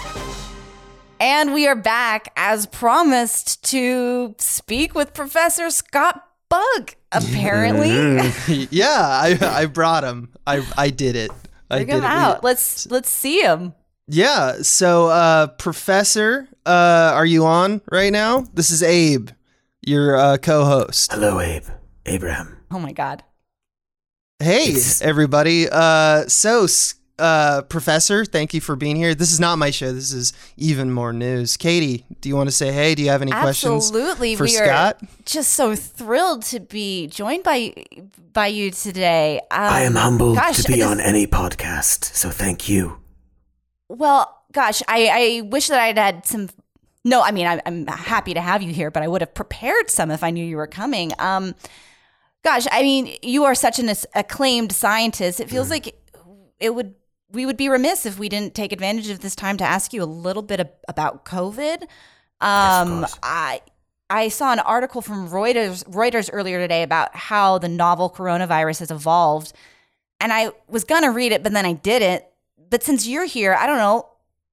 A: And we are back, as promised, to speak with Professor Scott Bug, apparently.
C: Yeah, I I brought him. I I did it. I
A: Bring
C: did
A: him
C: it.
A: out. Let's let's see him.
C: Yeah. So, uh, Professor, uh, are you on right now? This is Abe, your uh, co-host.
B: Hello, Abe. Abraham.
A: Oh my God.
C: Hey,
B: It's-
C: everybody. Uh, so, uh, Professor, thank you for being here. This is not my show. This is Even More News. Katie, do you want to say hey? Do you have any questions
A: Absolutely.
C: for
A: we
C: Scott?
A: are just so thrilled to be joined by by you today. Um,
D: I am humbled
A: gosh,
D: to be
A: this-
D: on any podcast, so thank you.
A: Well, gosh, I, I wish that I'd had some. No, I mean, I, I'm happy to have you here, but I would have prepared some if I knew you were coming. Um, gosh, I mean, you are such an acclaimed scientist. It feels
D: Mm.
A: like it would we would be remiss if we didn't take advantage of this time to ask you a little bit of, about COVID. Um,
D: course.
A: I I saw an article from Reuters Reuters earlier today about how the novel coronavirus has evolved, and I was gonna read it, but then I didn't. But since you're here, I don't know.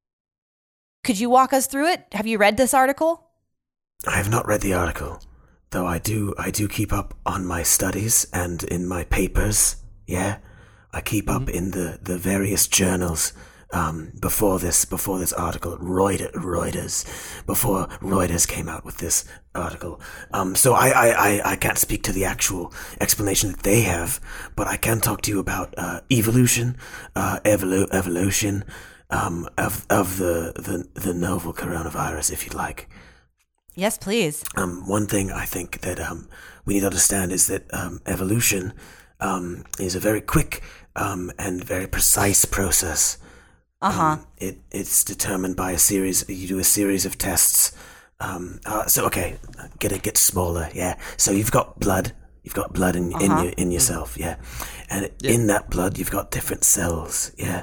A: Could you walk us through it? Have you read this article?
D: I have not read the article, though I do I do keep up on my studies and in my papers, yeah? I keep up in the, the various journals um, before this before this article, Reuters, Reuters, before Reuters came out with this article. Um, so I, I, I, I can't speak to the actual explanation that they have, but I can talk to you about uh, evolution, uh, evolu- evolution um, of of the, the the novel coronavirus, if you'd like.
A: Yes, please.
D: Um, one thing I think that um, we need to understand is that um, evolution um, is a very quick um, and very precise process.
A: Uh-huh.
D: Um, it it's determined by a series. You do a series of tests. Um, uh, so okay, get it get smaller. Yeah. So you've got blood. You've got blood in in,
A: Uh-huh.
D: your, in yourself. Yeah. And in that blood, you've got different cells. Yeah.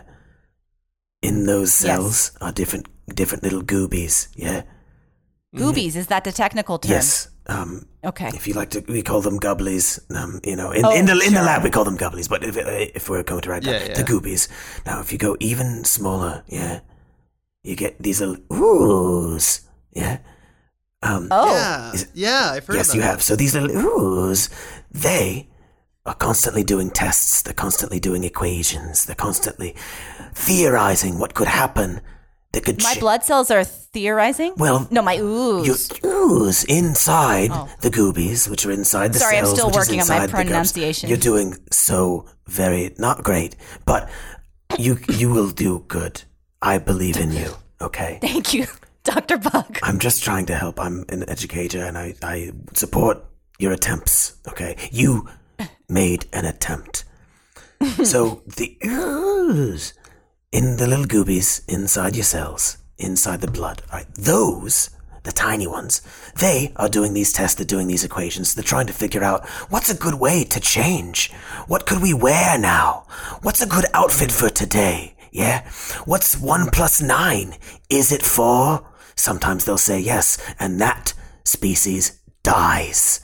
D: In those cells are different different little goobies. Yeah.
A: Goobies, is that the technical term?
D: Yes. Um,
A: Okay.
D: If you like to, we call them gubblies. Um, you know, in,
A: Oh,
D: in the in the
A: sure.
D: lab we call them gubblies, but if if we're going to write
C: Yeah,
D: down
C: yeah.
D: the goobies, now if you go even smaller, yeah, you get these little oohs, yeah. Um,
A: Oh.
C: Yeah, yeah, I've heard
D: yes,
C: about
D: you
C: that.
D: have. So these little oohs, they are constantly doing tests. They're constantly doing equations. They're constantly theorizing what could happen. That could
A: My
D: ch-
A: blood cells are theorizing?
D: Well,
A: No, my
D: Your
A: ooze.
D: ooze inside
A: Oh.
D: the goobies, which are inside the
A: Sorry, I'm
D: cells.
A: still
D: which is
A: working on my
D: inside the gubs.
A: pronunciation.
D: You're doing so very not great, but you you will do good. I believe in you. Okay.
A: Thank you, Doctor Bug.
D: I'm just trying to help. I'm an educator, and I I support your attempts. Okay. You made an attempt. So the ooze in the little goobies inside your cells, inside the blood, right? Those, the tiny ones, they are doing these tests, they're doing these equations, they're trying to figure out what's a good way to change? What could we wear now? What's a good outfit for today? Yeah? What's one plus nine? Is it four? Sometimes they'll say yes, and that species dies.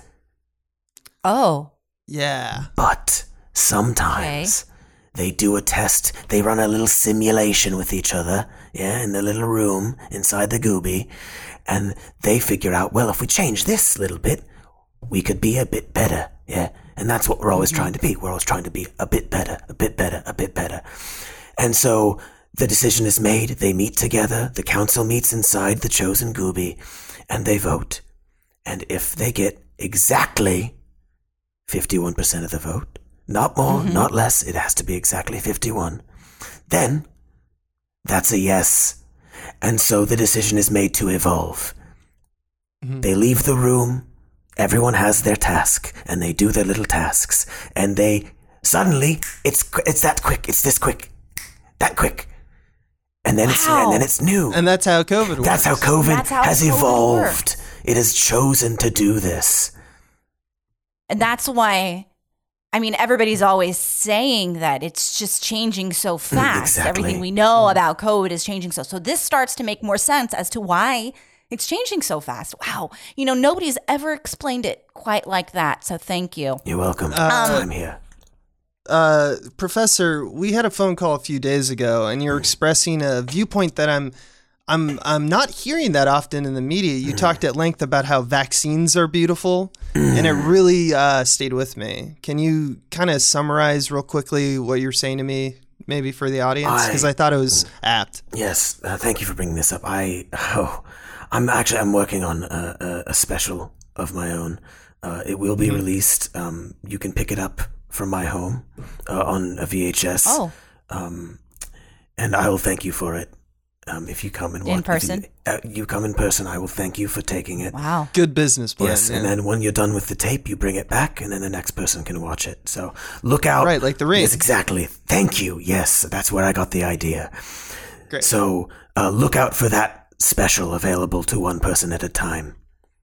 A: Oh.
C: Yeah.
D: But sometimes they do a test. They run a little simulation with each other, yeah, in the little room inside the gooby, and they figure out, well, if we change this little bit, we could be a bit better, yeah. And that's what we're always trying to be. We're always trying to be a bit better, a bit better, a bit better. And so the decision is made. They meet together. The council meets inside the chosen gooby, and they vote. And if they get exactly fifty-one percent of the vote, not more,
A: Mm-hmm.
D: not less, it has to be exactly fifty-one, then that's a yes. And so the decision is made to evolve.
C: Mhm.
D: They leave the room, everyone has their task, and they do their little tasks, and they suddenly, it's it's that quick, it's this quick, that quick. And then it's
A: Wow.
D: and then it's new.
C: And that's how COVID works.
D: That's how COVID
A: That's how
D: has
A: COVID
D: evolved. It has chosen to do this.
A: And that's why, I mean, everybody's always saying that it's just changing so fast.
D: exactly.
A: Everything we know about COVID is changing so. So this starts to make more sense as to why it's changing so fast. Wow. You know, nobody's ever explained it quite like that. So thank you.
D: You're welcome.
C: Um,
D: I'm here.
C: Uh, Professor, we had a phone call a few days ago, and you're expressing a viewpoint that I'm, I'm, I'm not hearing that often in the media. You talked at length about how vaccines are beautiful, and it really uh, stayed with me. Can you kind of summarize real quickly what you're saying to me, maybe for the audience? Because I,
D: I-
C: thought it was apt.
D: Yes, uh, thank you for bringing this up. I, oh, I'm actually I'm working on a, a, a special of my own. Uh, it will be released. Um, you can pick it up from my home uh, on a V H S.
A: Oh.
D: Um, and I will thank you for it. Um, if you come and
A: In
D: watch,
A: person?
D: you, uh, you come in person, I will thank you for taking it.
A: Wow.
C: Good business plan.
D: Yes,
C: yeah.
D: and then when you're done with the tape, you bring it back, and then the next person can watch it. So look out.
C: Right, like The Ring.
D: Yes, exactly. Thank you. Yes, that's where I got the idea.
C: Great.
D: So uh, look out for that special available to one person at a time.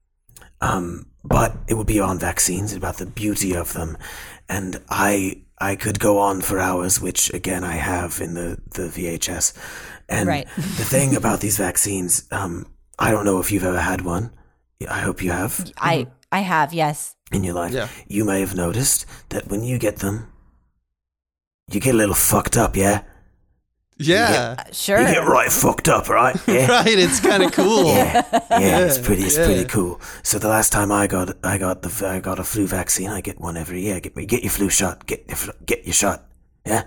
D: Um, but it would be on vaccines, about the beauty of them. And I I could go on for hours, which again I have in the, the V H S. And
A: Right.
D: the thing about these vaccines, um, I don't know if you've ever had one. I hope you have
A: I I have, yes.
D: in your life.
C: Yeah.
D: You may have noticed that when you get them, you get a little fucked up, yeah?
C: Yeah.
A: Uh, sure.
D: You get right fucked up, right? Yeah.
C: Right, it's kind of cool.
D: Yeah, yeah, it's pretty, it's
C: yeah.
D: pretty cool. So the last time I got, I got the, I got a flu vaccine. I get one every year. Get, get your flu shot. Get, your fl- get your shot. Yeah,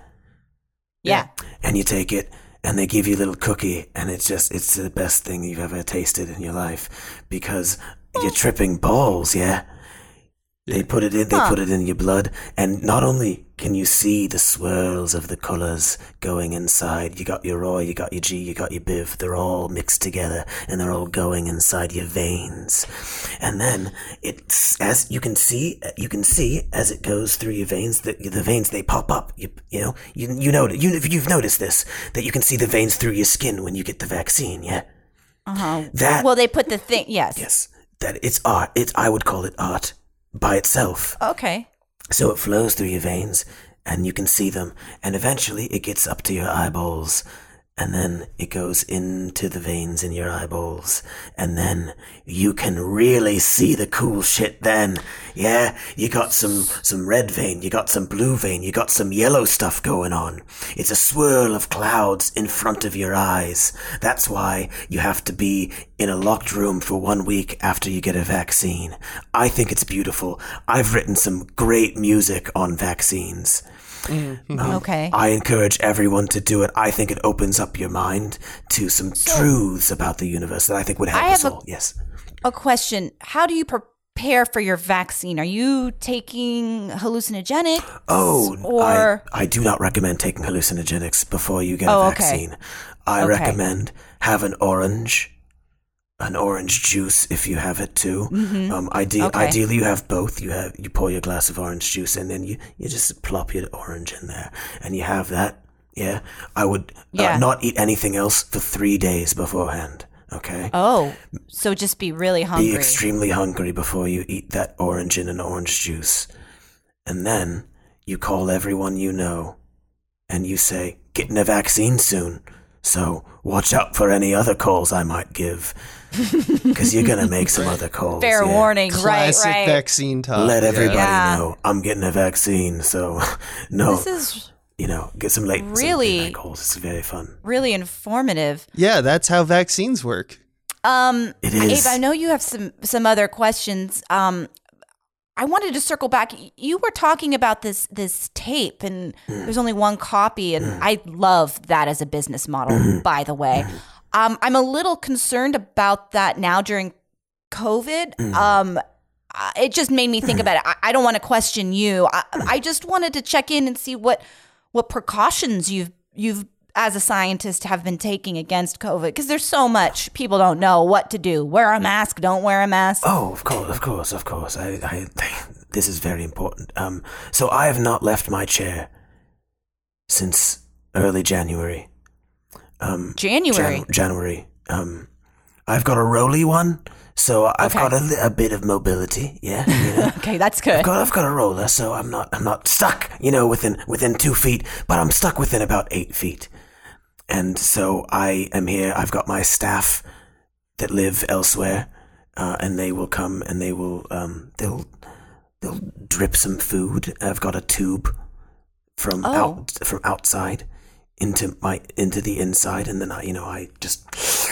A: Yeah.
D: and you take it, and they give you a little cookie, and it's just, it's the best thing you've ever tasted in your life because you're tripping balls. Yeah, they put it in, they
A: Huh.
D: put it in your blood, and not only can you see the swirls of the colors going inside, you got your Roy, you got your G, you got your Biv, they're all mixed together, and they're all going inside your veins. And then it's, as you can see, you can see as it goes through your veins, that the veins, they pop up. You, you know, you, you know, you, you've noticed this, that you can see the veins through your skin when you get the vaccine, yeah?
A: Uh-huh.
D: That,
A: Well, they put the thing, yes.
D: yes, that it's art. It's, I would call it art by itself.
A: Okay.
D: So it flows through your veins, and you can see them, and eventually it gets up to your eyeballs, and then it goes into the veins in your eyeballs, and then you can really see the cool shit then. Yeah, you got some, some red vein, you got some blue vein, you got some yellow stuff going on. It's a swirl of clouds in front of your eyes. That's why you have to be in a locked room for one week after you get a vaccine. I think it's beautiful. I've written some great music on vaccines. Um,
A: Okay.
D: I encourage everyone to do it. I think it opens up your mind to some truths about the universe that I think would help
A: I
D: us
A: have a-
D: all. Yes.
A: A question. How do you prepare for your vaccine? Are you taking hallucinogenics?
D: Oh,
A: or
D: I, I do not recommend taking hallucinogenics before you get
A: Oh,
D: a
A: okay.
D: vaccine. I
A: Okay.
D: recommend have an orange, an orange juice if you have it too. Um, ide-
A: Okay.
D: Ideally, you have both. You have you pour your glass of orange juice and then you, you just plop your orange in there and you have that. Yeah, I would
A: Yeah.
D: uh, not eat anything else for three days beforehand. Okay.
A: Oh, so just be really hungry.
D: Be extremely hungry before you eat that orange in an orange juice. And then you call everyone you know and you say, getting a vaccine soon. So watch out for any other calls I might give. Because you're going to make some other calls.
A: Fair
D: yeah.
A: warning.
C: Classic
A: right, right.
C: vaccine talk.
D: Let everybody
A: Yeah.
D: know I'm getting a vaccine. So, no,
A: This is
D: you know, get some late, some
A: Really-
D: late night calls. It's very fun.
A: really informative.
C: Yeah, that's how vaccines work.
A: Um,
D: It is.
A: Abe, I know you have some some other questions. Um, I wanted to circle back. You were talking about this this tape, and
D: Mm.
A: there's only one copy, and I love that as a business model.
D: Mm-hmm.
A: By the way, um, I'm a little concerned about that now during COVID.
D: Mm.
A: Um, uh, it just made me think about it. I, I don't want to question you. I, I just wanted to check in and see what what precautions you've you've as a scientist have been taking against COVID, because there's so much people don't know what to do. Wear a mask, don't wear a mask.
D: Oh, of course, of course, of course. I, I, this is very important. Um, so I have not left my chair since early January. Um,
A: January.
D: Jan- January. Um, I've got a rolly one, so I've
A: Okay.
D: got a, li- a bit of mobility. Yeah, you know.
A: Okay, that's good.
D: I've got, I've got a roller, so I'm not, I'm not stuck, you know, within, within two feet, but I'm stuck within about eight feet. And so I am here. I've got my staff that live elsewhere, uh, and they will come and they will, um, they'll, they'll drip some food. I've got a tube from
A: Oh.
D: out, from outside into my, into the inside, and then I, you know, I just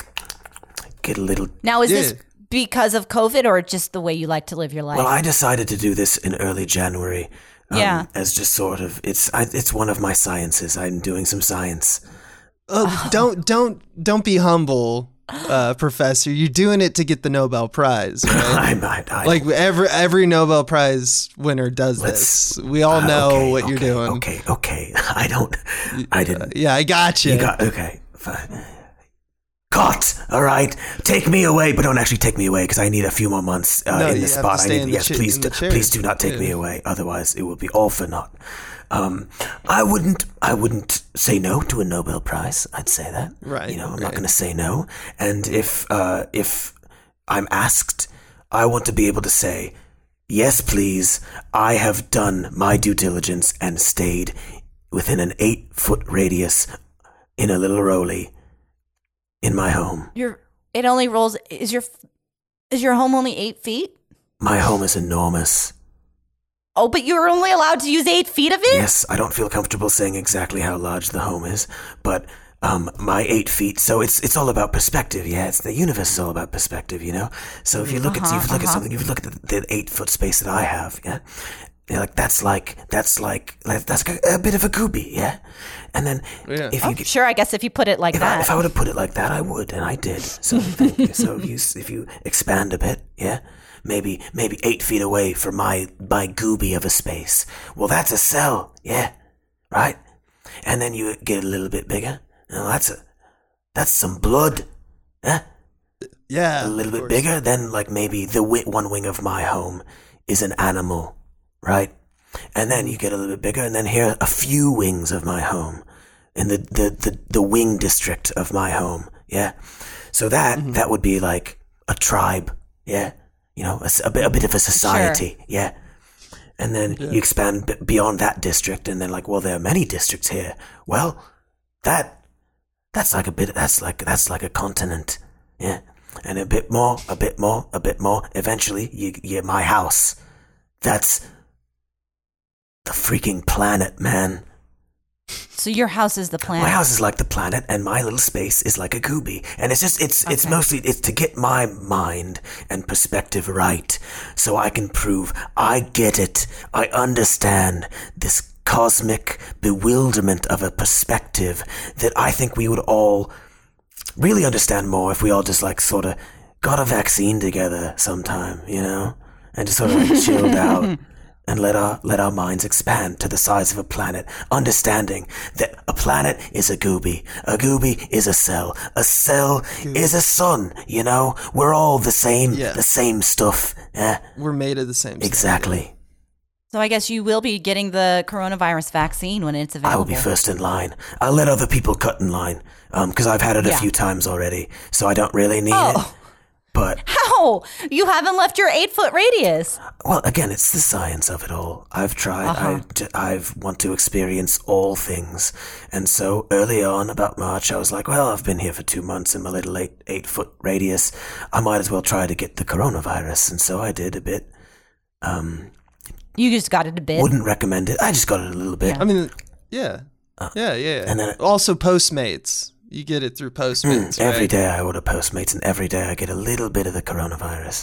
D: get a little.
A: Now, is this
C: Yeah.
A: because of COVID or just the way you like to live your life?
D: Well, I decided to do this in early January. Um,
A: Yeah.
D: As just sort of, it's, I, it's one of my sciences. I'm doing some science.
C: Uh, don't don't don't be humble. uh, Professor. You're doing it to get the Nobel Prize, right?
D: I'm, I, I,
C: Like every every Nobel Prize winner does
D: Let's-
C: this. We all
D: uh,
C: know
D: okay,
C: what you're
D: okay,
C: doing.
D: Okay, okay. I don't. I didn't.
C: Yeah, I got you.
D: You got okay. Fine. Caught. All right. Take me away, but don't actually take me away because I need a few more months uh,
C: No,
D: in
C: you
D: the
C: have to
D: spot. I
C: stay
D: need.
C: in the
D: Yes,
C: cha-
D: please.
C: in
D: Do,
C: the chair.
D: please do not take
C: Yeah.
D: me away. Otherwise, it will be all for naught. Um, I wouldn't. I wouldn't say no to a Nobel Prize. I'd say that.
C: Right,
D: You know, I'm
C: right.
D: not going to say no. And if uh, if I'm asked, I want to be able to say, yes, please. I have done my due diligence and stayed within an eight foot radius in a little rolly in my home.
A: Your it only rolls. Is your is your home only eight feet?
D: My home is enormous.
A: Oh, but you're only allowed to use eight feet of it.
D: Yes, I don't feel comfortable saying exactly how large the home is, but um, my eight feet. So it's it's all about perspective. Yeah, it's the universe is all about perspective. You know. So if you look at
A: Uh-huh,
D: if you look
A: uh-huh.
D: at something, if you look at the, the eight foot space that I have, yeah, you're like that's like that's like like that's like a, a bit of a goopy, yeah. And then
C: Yeah.
D: if you get,
A: Sure, I guess if you put it like
D: If I,
A: that.
D: if I would have put it like that, I would, and I did. So thank you. So if you if you expand a bit, yeah, maybe maybe eight feet away from my my gooby of a space. Well, that's a cell, yeah, right. And then you get a little bit bigger. Now that's a that's some blood, yeah.
C: Yeah,
D: A little
C: of
D: bit
C: course.
D: bigger. Then like maybe the wi- one wing of my home is an animal, right? And then you get a little bit bigger, and then here are a few wings of my home, in the the the, the wing district of my home, yeah. So that
C: Mm-hmm.
D: that would be like a tribe, yeah. You know, a, s- a bit a bit of a society, yeah. And then you expand b- beyond that district, and then like, well, there are many districts here. Well, that that's like a bit. That's like that's like a continent, yeah. And a bit more, a bit more, a bit more. Eventually, you you my house. That's the freaking planet, man.
A: So your house is the planet.
D: My house is like the planet, and my little space is like a gooby. And it's just, it's, it's
A: Okay.
D: mostly, it's to get my mind and perspective right, so I can prove I get it. I understand this cosmic bewilderment of a perspective that I think we would all really understand more if we all just like sort of got a vaccine together sometime, you know, and just sort of like chilled out. And let our let our minds expand to the size of a planet, understanding that a planet is a gooby, a gooby is a cell, a cell is a sun. You know, we're all the same,
C: Yeah.
D: the same stuff. Yeah,
C: We're made of the same stuff.
D: exactly.
A: So I guess you will be getting the coronavirus vaccine when it's available.
D: I will be first in line. I'll let other people cut in line, um, because I've had it a
A: Yeah.
D: few times already, so I don't really need
A: Oh.
D: it. But
A: How? You haven't left your eight foot radius.
D: well, again, it's the science of it all. I've tried.
A: Uh-huh.
D: I I've want to experience all things, and so early on, about March, I was like, well, I've been here for two months in my little eight eight foot radius. I might as well try to get the coronavirus, and so I did a bit. Um,
A: You just got it a bit.
D: wouldn't recommend it. I just got it a little bit.
C: I mean, yeah, yeah, yeah.
D: and then-
C: also Postmates. You get it through Postmates.
D: Mm, every
C: right?
D: day I order Postmates, and every day I get a little bit of the coronavirus.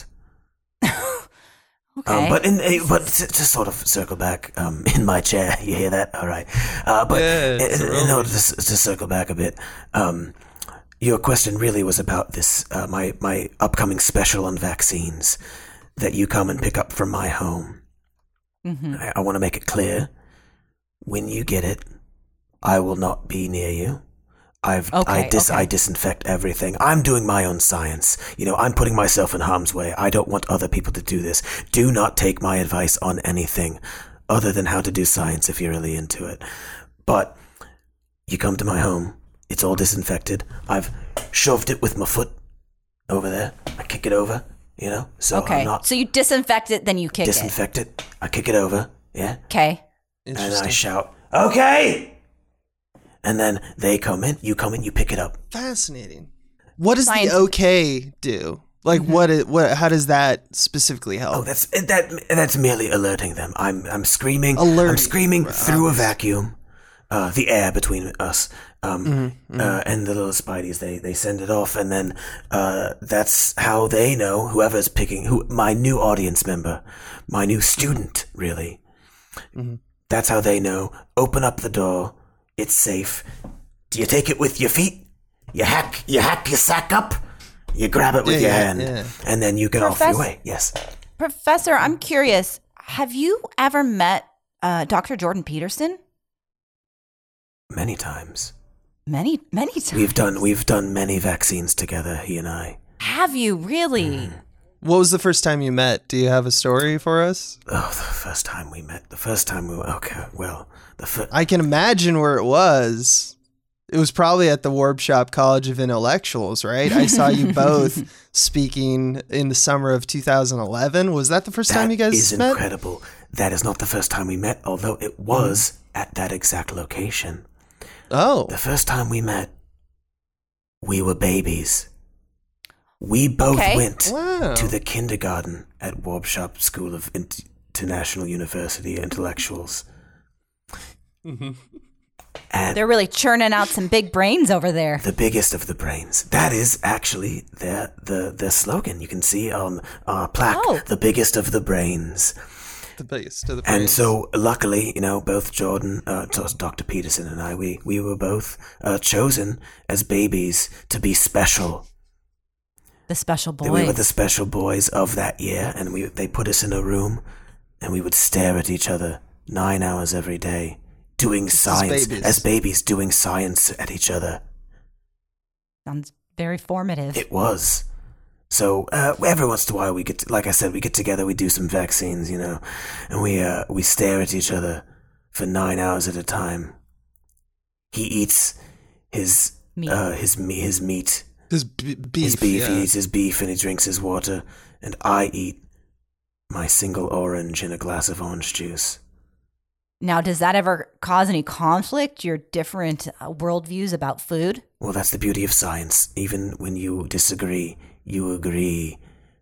A: Okay.
D: Um, but in eh, but to, to sort of circle back um, in my chair, you hear that? All right. Uh, but
C: Yeah,
D: in,
C: it's
D: in
C: rolling.
D: order to, s- to circle back a bit, um, your question really was about this uh, my my upcoming special on vaccines that you come and pick up from my home.
A: Mhm.
D: I, I want to make it clear: when you get it, I will not be near you. I've I
A: Okay,
D: dis
A: okay.
D: I disinfect everything. I'm doing my own science. You know, I'm putting myself in harm's way. I don't want other people to do this. Do not take my advice on anything other than how to do science if you're really into it. But you come to my home, it's all disinfected. I've shoved it with my foot over there. I kick it over, you know? So
A: Okay.
D: I'm not
A: So you disinfect it, then you kick
D: disinfect it. I kick it over, yeah?
A: it. Okay.
D: And I
C: Interesting.
D: shout, "Okay!" And then they come in, you come in, you pick it up.
C: Fascinating. What does
A: Science-
C: the okay do? Like, what? It, what? How does that specifically help?
D: Oh, that's that. That's merely alerting them. I'm I'm screaming.
C: Alerting,
D: I'm screaming
C: right,
D: through a
C: obvious.
D: vacuum, uh, the air between us, um,
C: Mm-hmm,
D: Uh, and the little spideys. They they send it off, and then uh, that's how they know. Whoever's picking, who my new audience member, my new student, really.
C: Mm-hmm.
D: That's how they know. Open up the door. It's safe. Do you take it with your feet? You hack. You hack your sack up. You grab it with
C: Yeah,
D: your
C: yeah,
D: hand,
C: yeah.
D: and then you get off your
A: Professor-
D: way. Yes.
A: Professor, I'm curious. Have you ever met uh, Doctor Jordan Peterson?
D: Many times.
A: Many, many times.
D: We've done we've done many vaccines together, he and I.
A: Have you really?
C: What was the first time you met? Do you have a story for us?
D: Oh, the first time we met. The first time we were okay. Well, the first.
C: I can imagine where it was. It was probably at the Warp Shop College of Intellectuals, right? I saw you both speaking in the summer of two thousand eleven. Was that the first time you
D: That
C: guys
D: is
C: met?
D: incredible. That is not the first time we met, although it was at that exact location.
C: Oh,
D: The first time we met, we were babies. We both
A: Okay.
D: went
C: Wow.
D: to the kindergarten at Warp Shop School of International University Intellectuals. And
A: They're really churning out some big brains over there.
D: the biggest of the brains. That is actually their the their slogan. You can see on our plaque,
A: Oh.
D: the biggest of the brains.
C: the biggest of the
D: And
C: brains.
D: so, luckily, you know, both Jordan, uh, Doctor Peterson, and I, we we were both uh, chosen as babies to be special.
A: The special boys.
D: We were the special boys of that year, and we they put us in a room, and we would stare at each other nine hours every day, doing science
C: babies.
D: as babies, doing science at each other.
A: Sounds very formative.
D: It was. So uh, every once in a while, we get, to, like I said, we get together, we do some vaccines, you know, and we uh, we stare at each other for nine hours at a time. He eats his
A: Meat.
D: uh, his me his meat,
C: his b- beef.
D: his beef.
C: yeah.
D: He eats his beef, and he drinks his water, and I eat my single orange in a glass of orange juice.
A: Now, does that ever cause any conflict? Your different uh, worldviews about food?
D: Well, that's the beauty of science. Even when you disagree, you agree.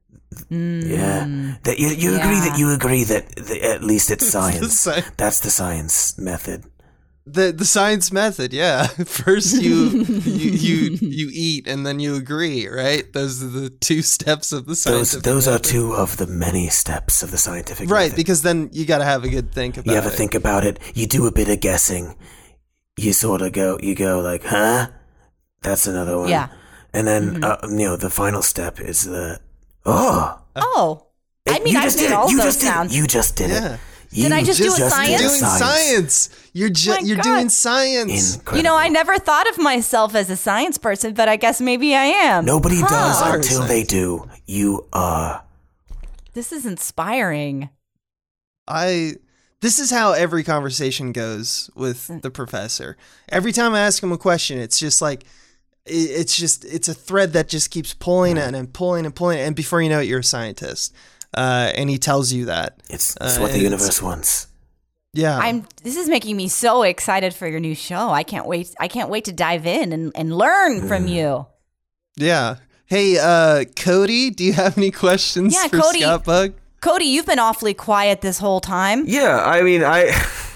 D: Yeah, that you, you agree that
A: Yeah.
D: you agree that, that at least it's science.
C: sci-
D: That's the science method.
C: The the science method, yeah. First you you you you eat and then you agree, right? Those are the two steps of the
D: Those
C: scientific
D: those are
C: method.
D: two of the many steps of the scientific
C: Right,
D: method.
C: because then you got to have a good think about
D: You ever
C: it.
D: think about it? You do a bit of guessing. You sort of go, you go like, huh? That's another one.
A: Yeah.
D: And then, uh, you know, the final step is the, oh.
A: Oh, I mean,
D: you
A: I've
D: just
A: made
D: did it.
A: all
D: You
A: those
D: just did it.
A: sounds.
D: You just did
C: Yeah.
D: it. You
A: Did I just do
D: just
A: it
D: did
A: science?
C: You're doing science. You're ju-
A: My
C: you're
A: God.
C: doing science.
D: Incredible.
A: You know, I never thought of myself as a science person, but I guess maybe I am.
D: Nobody
A: Huh.
D: does
C: Are
D: until
C: science.
D: they do. You are.
A: This is inspiring.
C: I this is how every conversation goes with the professor. Every time I ask him a question, it's just like it- it's just it's a thread that just keeps pulling and and pulling and pulling, and before you know it, you're a scientist. Uh, and he tells you that.
D: It's, it's
C: Uh,
D: what the
C: it's-
D: universe wants.
C: Yeah.
A: I'm. This is making me so excited for your new show. I can't wait. I can't wait to dive in and, and learn from you.
C: Yeah. Hey, uh, Cody, do you have any questions
A: Yeah,
C: for
A: Cody.
C: Scott Bug?
A: Cody, you've been awfully quiet this whole time.
B: Yeah, I mean, I,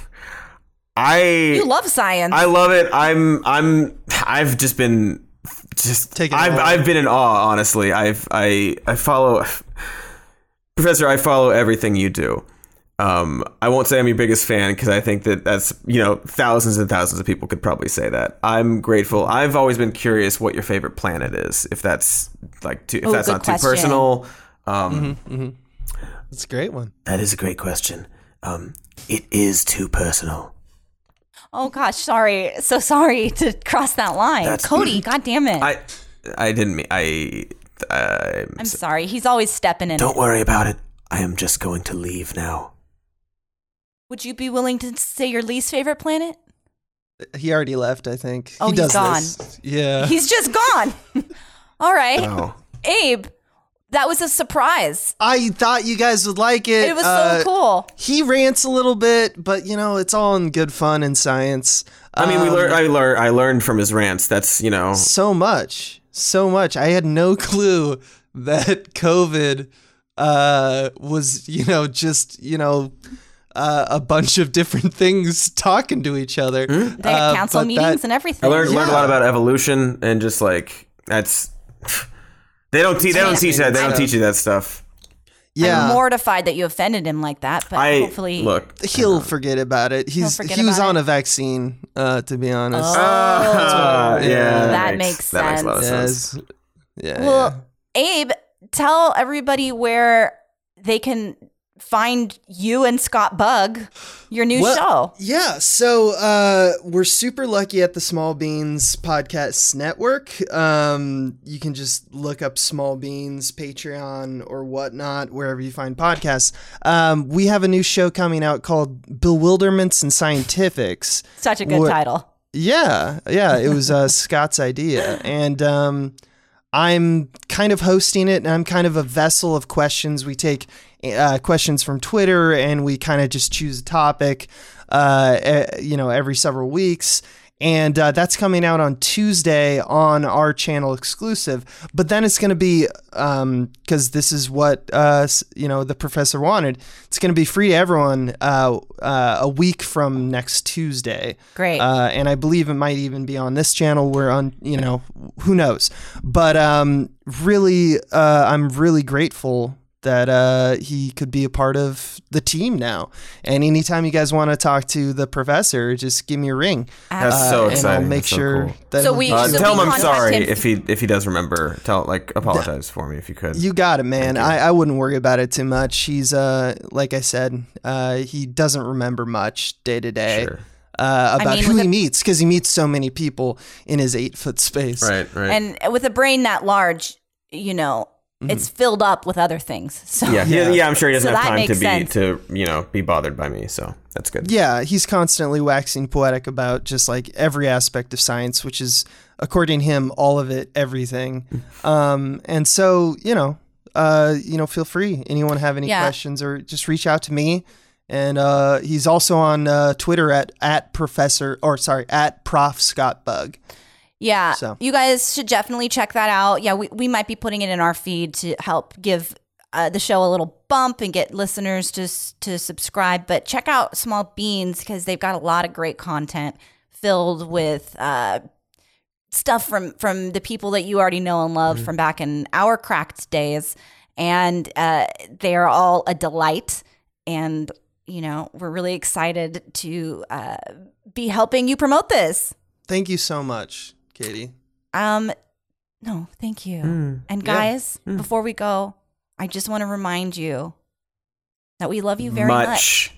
B: I,
A: You love science.
B: I love it. I'm, I'm, I've just been, just,
C: Taken
B: I've,
C: awe.
B: I've been in awe. Honestly, I've, I, I follow, Professor. I follow everything you do. Um, I won't say I'm your biggest fan because I think that that's, you know, thousands and thousands of people could probably say that. I'm grateful. I've always been curious what your favorite planet is. If that's like too, if
A: Oh,
B: that's
A: good
B: not
A: question.
B: too personal. Um,
C: That's a great one.
D: That is a great question. Um, it is too personal.
A: oh gosh, sorry. So sorry to cross that line.
D: That's-
A: Cody, God damn it.
B: I, I didn't mean I. I
A: I'm sorry. He's always stepping in.
D: Don't worry about it. I am just going to leave now.
A: Would you be willing to say your least favorite planet?
C: He already left, I think.
A: Oh,
C: he
A: he's
C: does
A: gone.
C: this. Yeah.
A: He's just gone. All right.
B: Oh.
A: Abe, that was a surprise.
C: I thought you guys would like it.
A: It was
C: Uh,
A: so cool.
C: He rants a little bit, but you know, it's all in good fun and science.
B: I mean, we
C: Um,
B: learned. I learned. I learned from his rants. That's you know.
C: so much, so much. I had no clue that COVID uh, was, you know, just, you know, uh, a bunch of different things talking to each other.
A: They had
C: Uh,
A: council
C: but
A: meetings
C: that-
A: and
B: I
A: everything.
B: learned learned a
C: Yeah.
B: lot about evolution and just like that's. They don't teach. They don't teach that. They don't teach you that stuff.
C: Yeah.
A: I'm mortified that you offended him like that, but
B: I
A: hopefully
B: look.
C: He'll forget about it. He's
A: forget
C: he was
A: about
C: on
A: it.
C: a vaccine, uh, to be honest.
B: Ah, yeah,
A: That makes
B: That makes a lot of
C: Yeah,
B: sense.
C: it's- yeah,
A: Well, Abe, tell everybody where they can find you and Scott Bug, your new
C: Well,
A: show.
C: Yeah, so uh, we're super lucky at the Small Beans Podcast Network. Um, you can just look up Small Beans, Patreon, or whatnot, wherever you find podcasts. Um, we have a new show coming out called Bewilderments and Scientifics.
A: Such a good
C: Wh-
A: title.
C: Yeah, yeah, it was uh, Scott's idea. And um, I'm kind of hosting it, and I'm kind of a vessel of questions. We take uh, questions from Twitter, and we kind of just choose a topic, uh, eh, you know, every several weeks. And uh, that's coming out on Tuesday on our channel exclusive. But then it's going to be, um, because this is what, uh, s- you know, the professor wanted, it's going to be free to everyone uh, uh, a week from next Tuesday.
A: Great.
C: Uh, and I believe it might even be on this channel. We're on, you know, who knows. But um, really, uh, I'm really grateful that uh, he could be a part of the team now. And anytime you guys want to talk to the professor, just give me a ring.
B: That's
C: Uh,
B: so
C: and
B: exciting.
C: I'll make
B: That's so
C: sure
B: cool.
C: that
A: So
C: he'll
A: we-
C: be-
B: Uh,
A: so
B: tell
A: we
B: him I'm
A: contact
B: sorry
A: him-
B: if he if he does remember. Tell like apologize for me if you could.
C: You got it, man. I, I wouldn't worry about it too much. He's, uh, like I said, uh, he doesn't remember much day to day
B: Sure.
C: uh, about
A: mean,
C: who
A: with
C: he
A: a-
C: meets, because he meets so many people in his eight foot space.
B: Right, right.
A: And with a brain that large, you know, it's filled up with other things. So
B: yeah, yeah,
C: Yeah.
B: yeah. I'm sure he doesn't
A: So
B: have
A: that
B: time to
A: makes
B: be
A: sense.
B: to you know be bothered by me. So that's good.
C: Yeah, he's constantly waxing poetic about just like every aspect of science, which is, according to him, all of it, everything. um, and so, you know, uh, you know, feel free. Anyone have any
A: Yeah.
C: questions, or just reach out to me. And uh, he's also on uh, Twitter at at Professor, or sorry, at Prof Scott Bug.
A: Yeah,
C: So.
A: you guys should definitely check that out. Yeah, we, we might be putting it in our feed to help give uh, the show a little bump and get listeners to s- to subscribe. But check out Small Beans because they've got a lot of great content filled with uh, stuff from from the people that you already know and love from back in our Cracked days, and uh, they are all a delight. And you know, we're really excited to uh, be helping you promote this.
C: Thank you so much, Katie.
A: Um, no, thank you.
B: Mm.
A: And guys, before we go, I just want to remind you that we love you very much.
B: much.